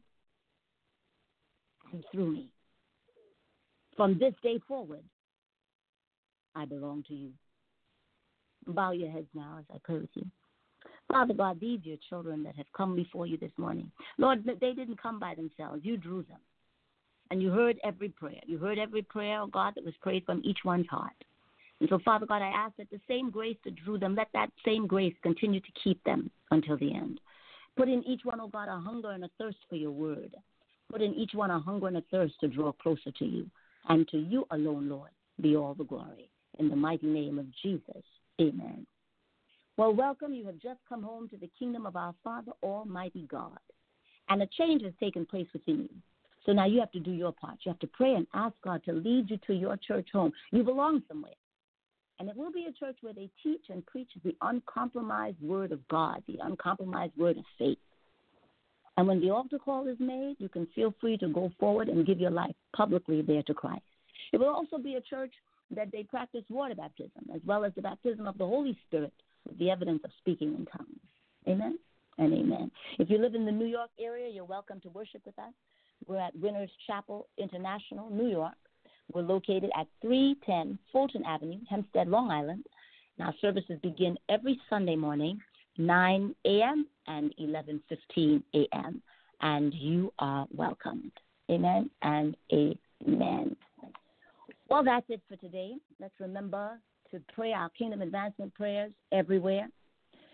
and through me. From this day forward, I belong to you. Bow your heads now as I pray with you. Father God, these are your children that have come before you this morning. Lord, they didn't come by themselves. You drew them. And you heard every prayer. You heard every prayer, oh God, that was prayed from each one's heart. And so, Father God, I ask that the same grace that drew them, let that same grace continue to keep them until the end. Put in each one, oh God, a hunger and a thirst for your word. Put in each one a hunger and a thirst to draw closer to you. And to you alone, Lord, be all the glory. In the mighty name of Jesus, amen. Well, welcome. You have just come home to the kingdom of our Father, Almighty God. And a change has taken place within you. So now you have to do your part. You have to pray and ask God to lead you to your church home. You belong somewhere. And it will be a church where they teach and preach the uncompromised word of God, the uncompromised word of faith. And when the altar call is made, you can feel free to go forward and give your life publicly there to Christ. It will also be a church that they practice water baptism as well as the baptism of the Holy Spirit with the evidence of speaking in tongues. Amen and amen. If you live in the New York area, you're welcome to worship with us. We're at Winners Chapel International, New York. We're located at three ten Fulton Avenue, Hempstead, Long Island. And our services begin every Sunday morning, nine a.m. and eleven fifteen a.m. And you are welcomed. Amen and amen. Well, that's it for today. Let's remember to pray our kingdom advancement prayers everywhere.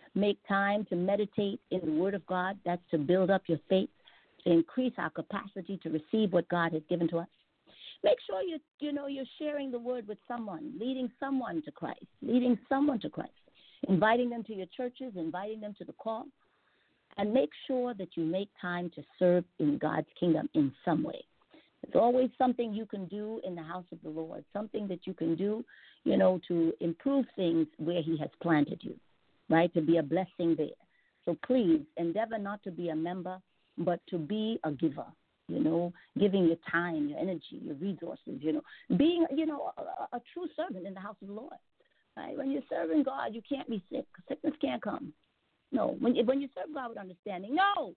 make time to meditate in the Word of God. That's to build up your faith, to increase our capacity to receive what God has given to us. Make sure you you know you're sharing the Word with someone, leading someone to Christ, leading someone to Christ, inviting them to your churches, inviting them to the call, and make sure that you make time to serve in God's kingdom in some way. There's always something you can do in the house of the Lord, something that you can do, you know, to improve things where He has planted you, right, to be a blessing there. So please endeavor not to be a member, but to be a giver, you know, giving your time, your energy, your resources, you know, being, you know, a, a true servant in the house of the Lord. Right? When you're serving God, you can't be sick. Sickness can't come. No. When you, when you serve God with understanding, no.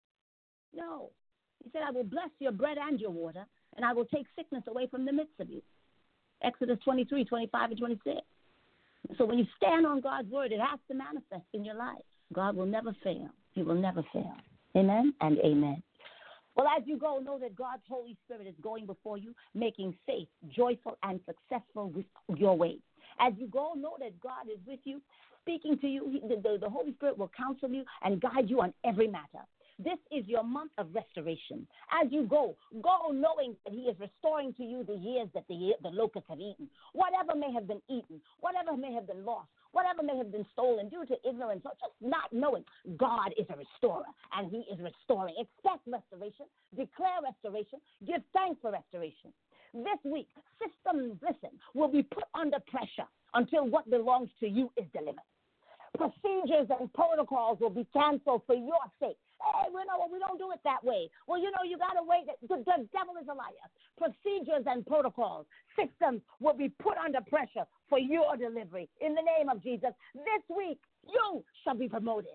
No. He said, I will bless your bread and your water, and I will take sickness away from the midst of you. Exodus twenty-three, twenty-five, and twenty-six. So when you stand on God's word, it has to manifest in your life. God will never fail. He will never fail. Amen and amen. Well, as you go, know that God's Holy Spirit is going before you, making safe, joyful, and successful your way. As you go, know that God is with you, speaking to you. He, the, the, the Holy Spirit will counsel you and guide you on every matter. This is your month of restoration. As you go, go knowing that He is restoring to you the years that the, the locusts have eaten. Whatever may have been eaten, whatever may have been lost, whatever may have been stolen due to ignorance or just not knowing, God is a restorer, and He is restoring. Expect restoration. Declare restoration. Give thanks for restoration. This week, systems, listen, will be put under pressure until what belongs to you is delivered. Procedures and protocols will be canceled for your sake. Hey, we know we don't do it that way. Well, you know, you got to wait. The, the devil is a liar. Procedures and protocols, systems will be put under pressure for your delivery. In the name of Jesus, this week, you shall be promoted.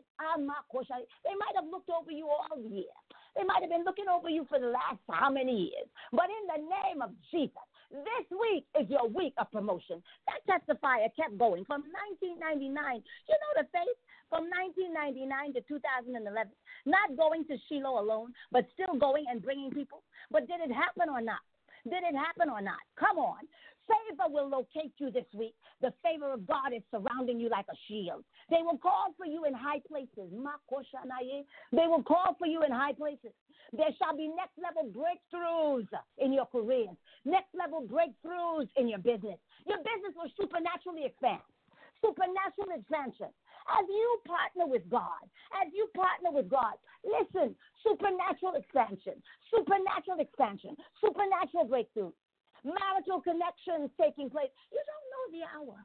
They might have looked over you all year. They might have been looking over you for the last how many years. But in the name of Jesus, this week is your week of promotion. That testifier kept going from nineteen ninety-nine. You know the faith? From nineteen ninety-nine to two thousand eleven. Not going to Shiloh alone, but still going and bringing people. But did it happen or not? Did it happen or not? Come on. Favor will locate you this week. The favor of God is surrounding you like a shield. They will call for you in high places. They will call for you in high places. There shall be next level breakthroughs in your careers, next level breakthroughs in your business. Your business will supernaturally expand. Supernatural expansion. As you partner with God, as you partner with God, listen, supernatural expansion, supernatural expansion, supernatural breakthrough, marital connections taking place. You don't know the hour.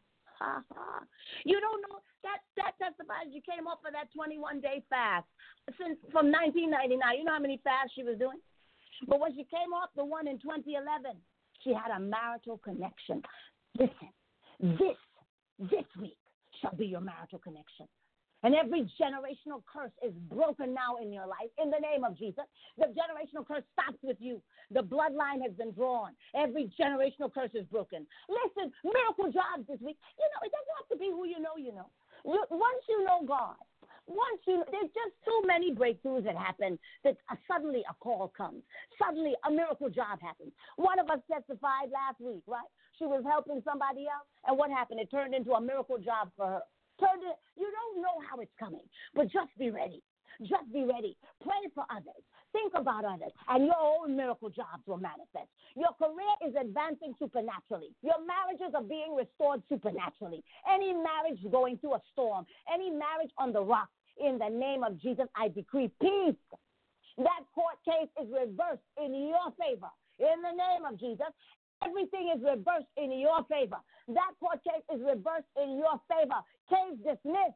You don't know that that testifies you came off of that twenty-one day fast since from nineteen ninety-nine. You know how many fasts she was doing? But when she came off the one in twenty eleven, she had a marital connection. Listen, this this week shall be your marital connection. And every generational curse is broken now in your life. In the name of Jesus, the generational curse stops with you. The bloodline has been drawn. Every generational curse is broken. Listen, miracle jobs this week. You know, it doesn't have to be who you know you know. You, once you know God, once you, there's just so many breakthroughs that happen that uh, suddenly a call comes. Suddenly a miracle job happens. One of us testified last week, right? She was helping somebody else, and what happened? It turned into a miracle job for her. Turned it, you don't know how it's coming, but just be ready. Just be ready. Pray for others. Think about others, and your own miracle jobs will manifest. Your career is advancing supernaturally. Your marriages are being restored supernaturally. Any marriage going through a storm, any marriage on the rock, in the name of Jesus, I decree peace. That court case is reversed in your favor. In the name of Jesus, everything is reversed in your favor. That court case is reversed in your favor. Case dismissed.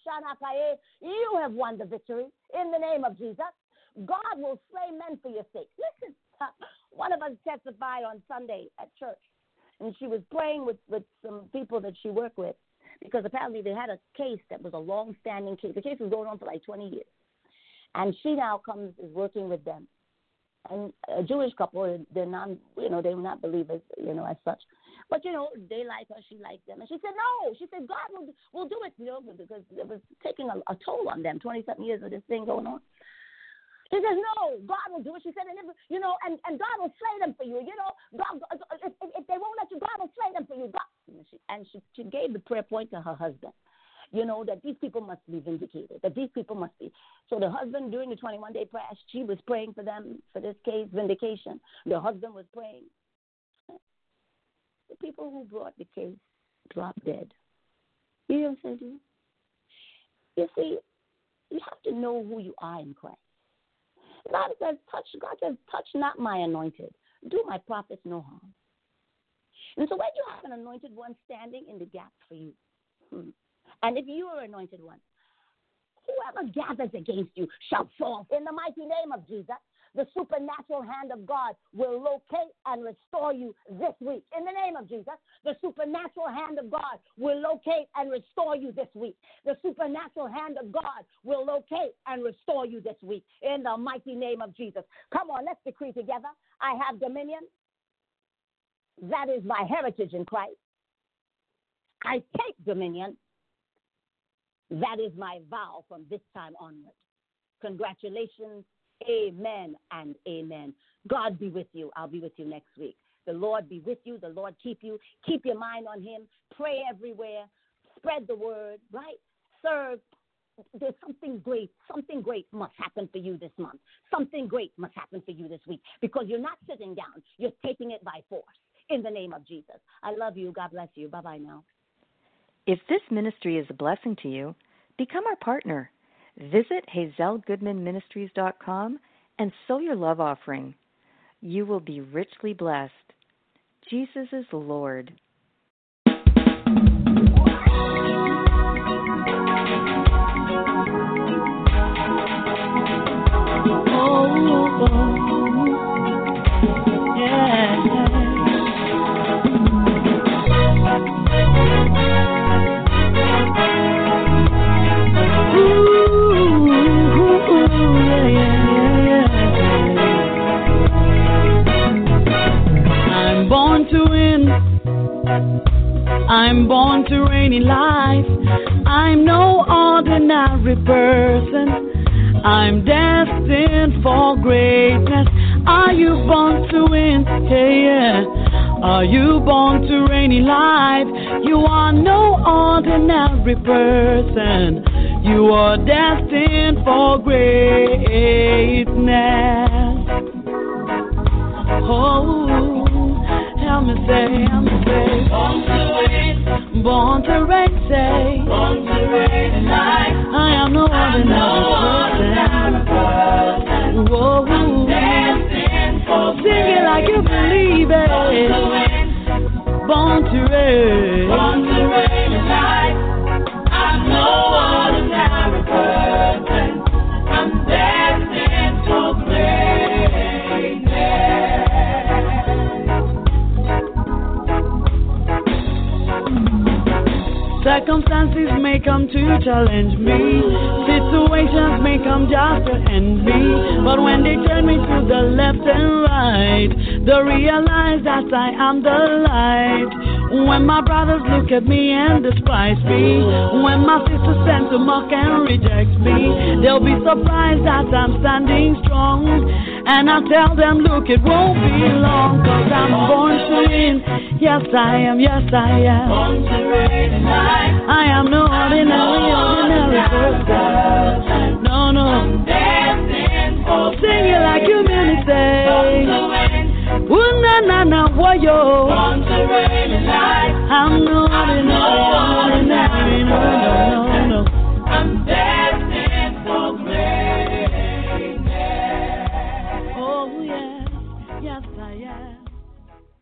You have won the victory in the name of Jesus. God will slay men for your sake. Listen, one of us testified on Sunday at church, and she was praying with, with some people that she worked with because apparently they had a case that was a long-standing case. The case was going on for like twenty years. And she now comes, is working with them. And a Jewish couple, they're not, you know, they're not believers, you know, as such. But, you know, they like her, she likes them. And she said, no, she said, God will, will do it, you know, because it was taking a, a toll on them, twenty-something years of this thing going on. She says, no, God will do it. She said, and if, you know, and, and God will slay them for you. You know, God, if, if they won't let you, God will slay them for you. God. And, she, and she, she gave the prayer point to her husband. you know, that these people must be vindicated, that these people must be. So the husband, during the twenty-one day prayer, she was praying for them, for this case, vindication. The husband was praying. The people who brought the case dropped dead. You know what I'm saying to you? You see, you have to know who you are in Christ. God says, touch, God says, touch not my anointed. Do my prophets no harm. And so when you have an anointed one standing in the gap for you, hmm, and if you are an anointed one, whoever gathers against you shall fall. In the mighty name of Jesus, the supernatural hand of God will locate and restore you this week. In the name of Jesus, the supernatural hand of God will locate and restore you this week. The supernatural hand of God will locate and restore you this week. In the mighty name of Jesus. Come on, let's decree together. I have dominion. That is my heritage in Christ. I take dominion. That is my vow from this time onward. Congratulations. Amen and amen. God be with you. I'll be with you next week. The Lord be with you. The Lord keep you. Keep your mind on him. Pray everywhere. Spread the word, right? Serve. There's something great. Something great must happen for you this month. Something great must happen for you this week because you're not sitting down. You're taking it by force in the name of Jesus. I love you. God bless you. Bye-bye now. If this ministry is a blessing to you, become our partner. Visit Hazel Goodman Ministries dot com and sow your love offering. You will be richly blessed. Jesus is Lord. Oh, yeah. I'm born to reign in life. I'm no ordinary person. I'm destined for greatness. Are you born to win? Yeah, yeah. Are you born to reign in life? You are no ordinary person. You are destined for greatness. Oh, help me say, help me say, born to win, born to reign, say, born to reign in life. I am no ordinary person. Whoa, I'm destined for sing it like you believe it. Born to win, born to reign, born to reign in life. I'm no ordinary person. I'm destined for greatness. Circumstances may come to challenge me. Situations may come just to end me. But when they turn me to the left and right, they realize that I am the light. When my brothers look at me and despise me, when my sisters tend to mock and reject me, they'll be surprised that I'm standing strong. And I tell them, look, it won't be long, cause I'm born to win. Yes, I am, yes, I am. Born to reign in life. I am no ordinary, ordinary person. No, no. I'm destined for sing it like you mean it, say. Born to win. Ooh, na, na, na, woyo. Born to reign in life. I'm no ordinary.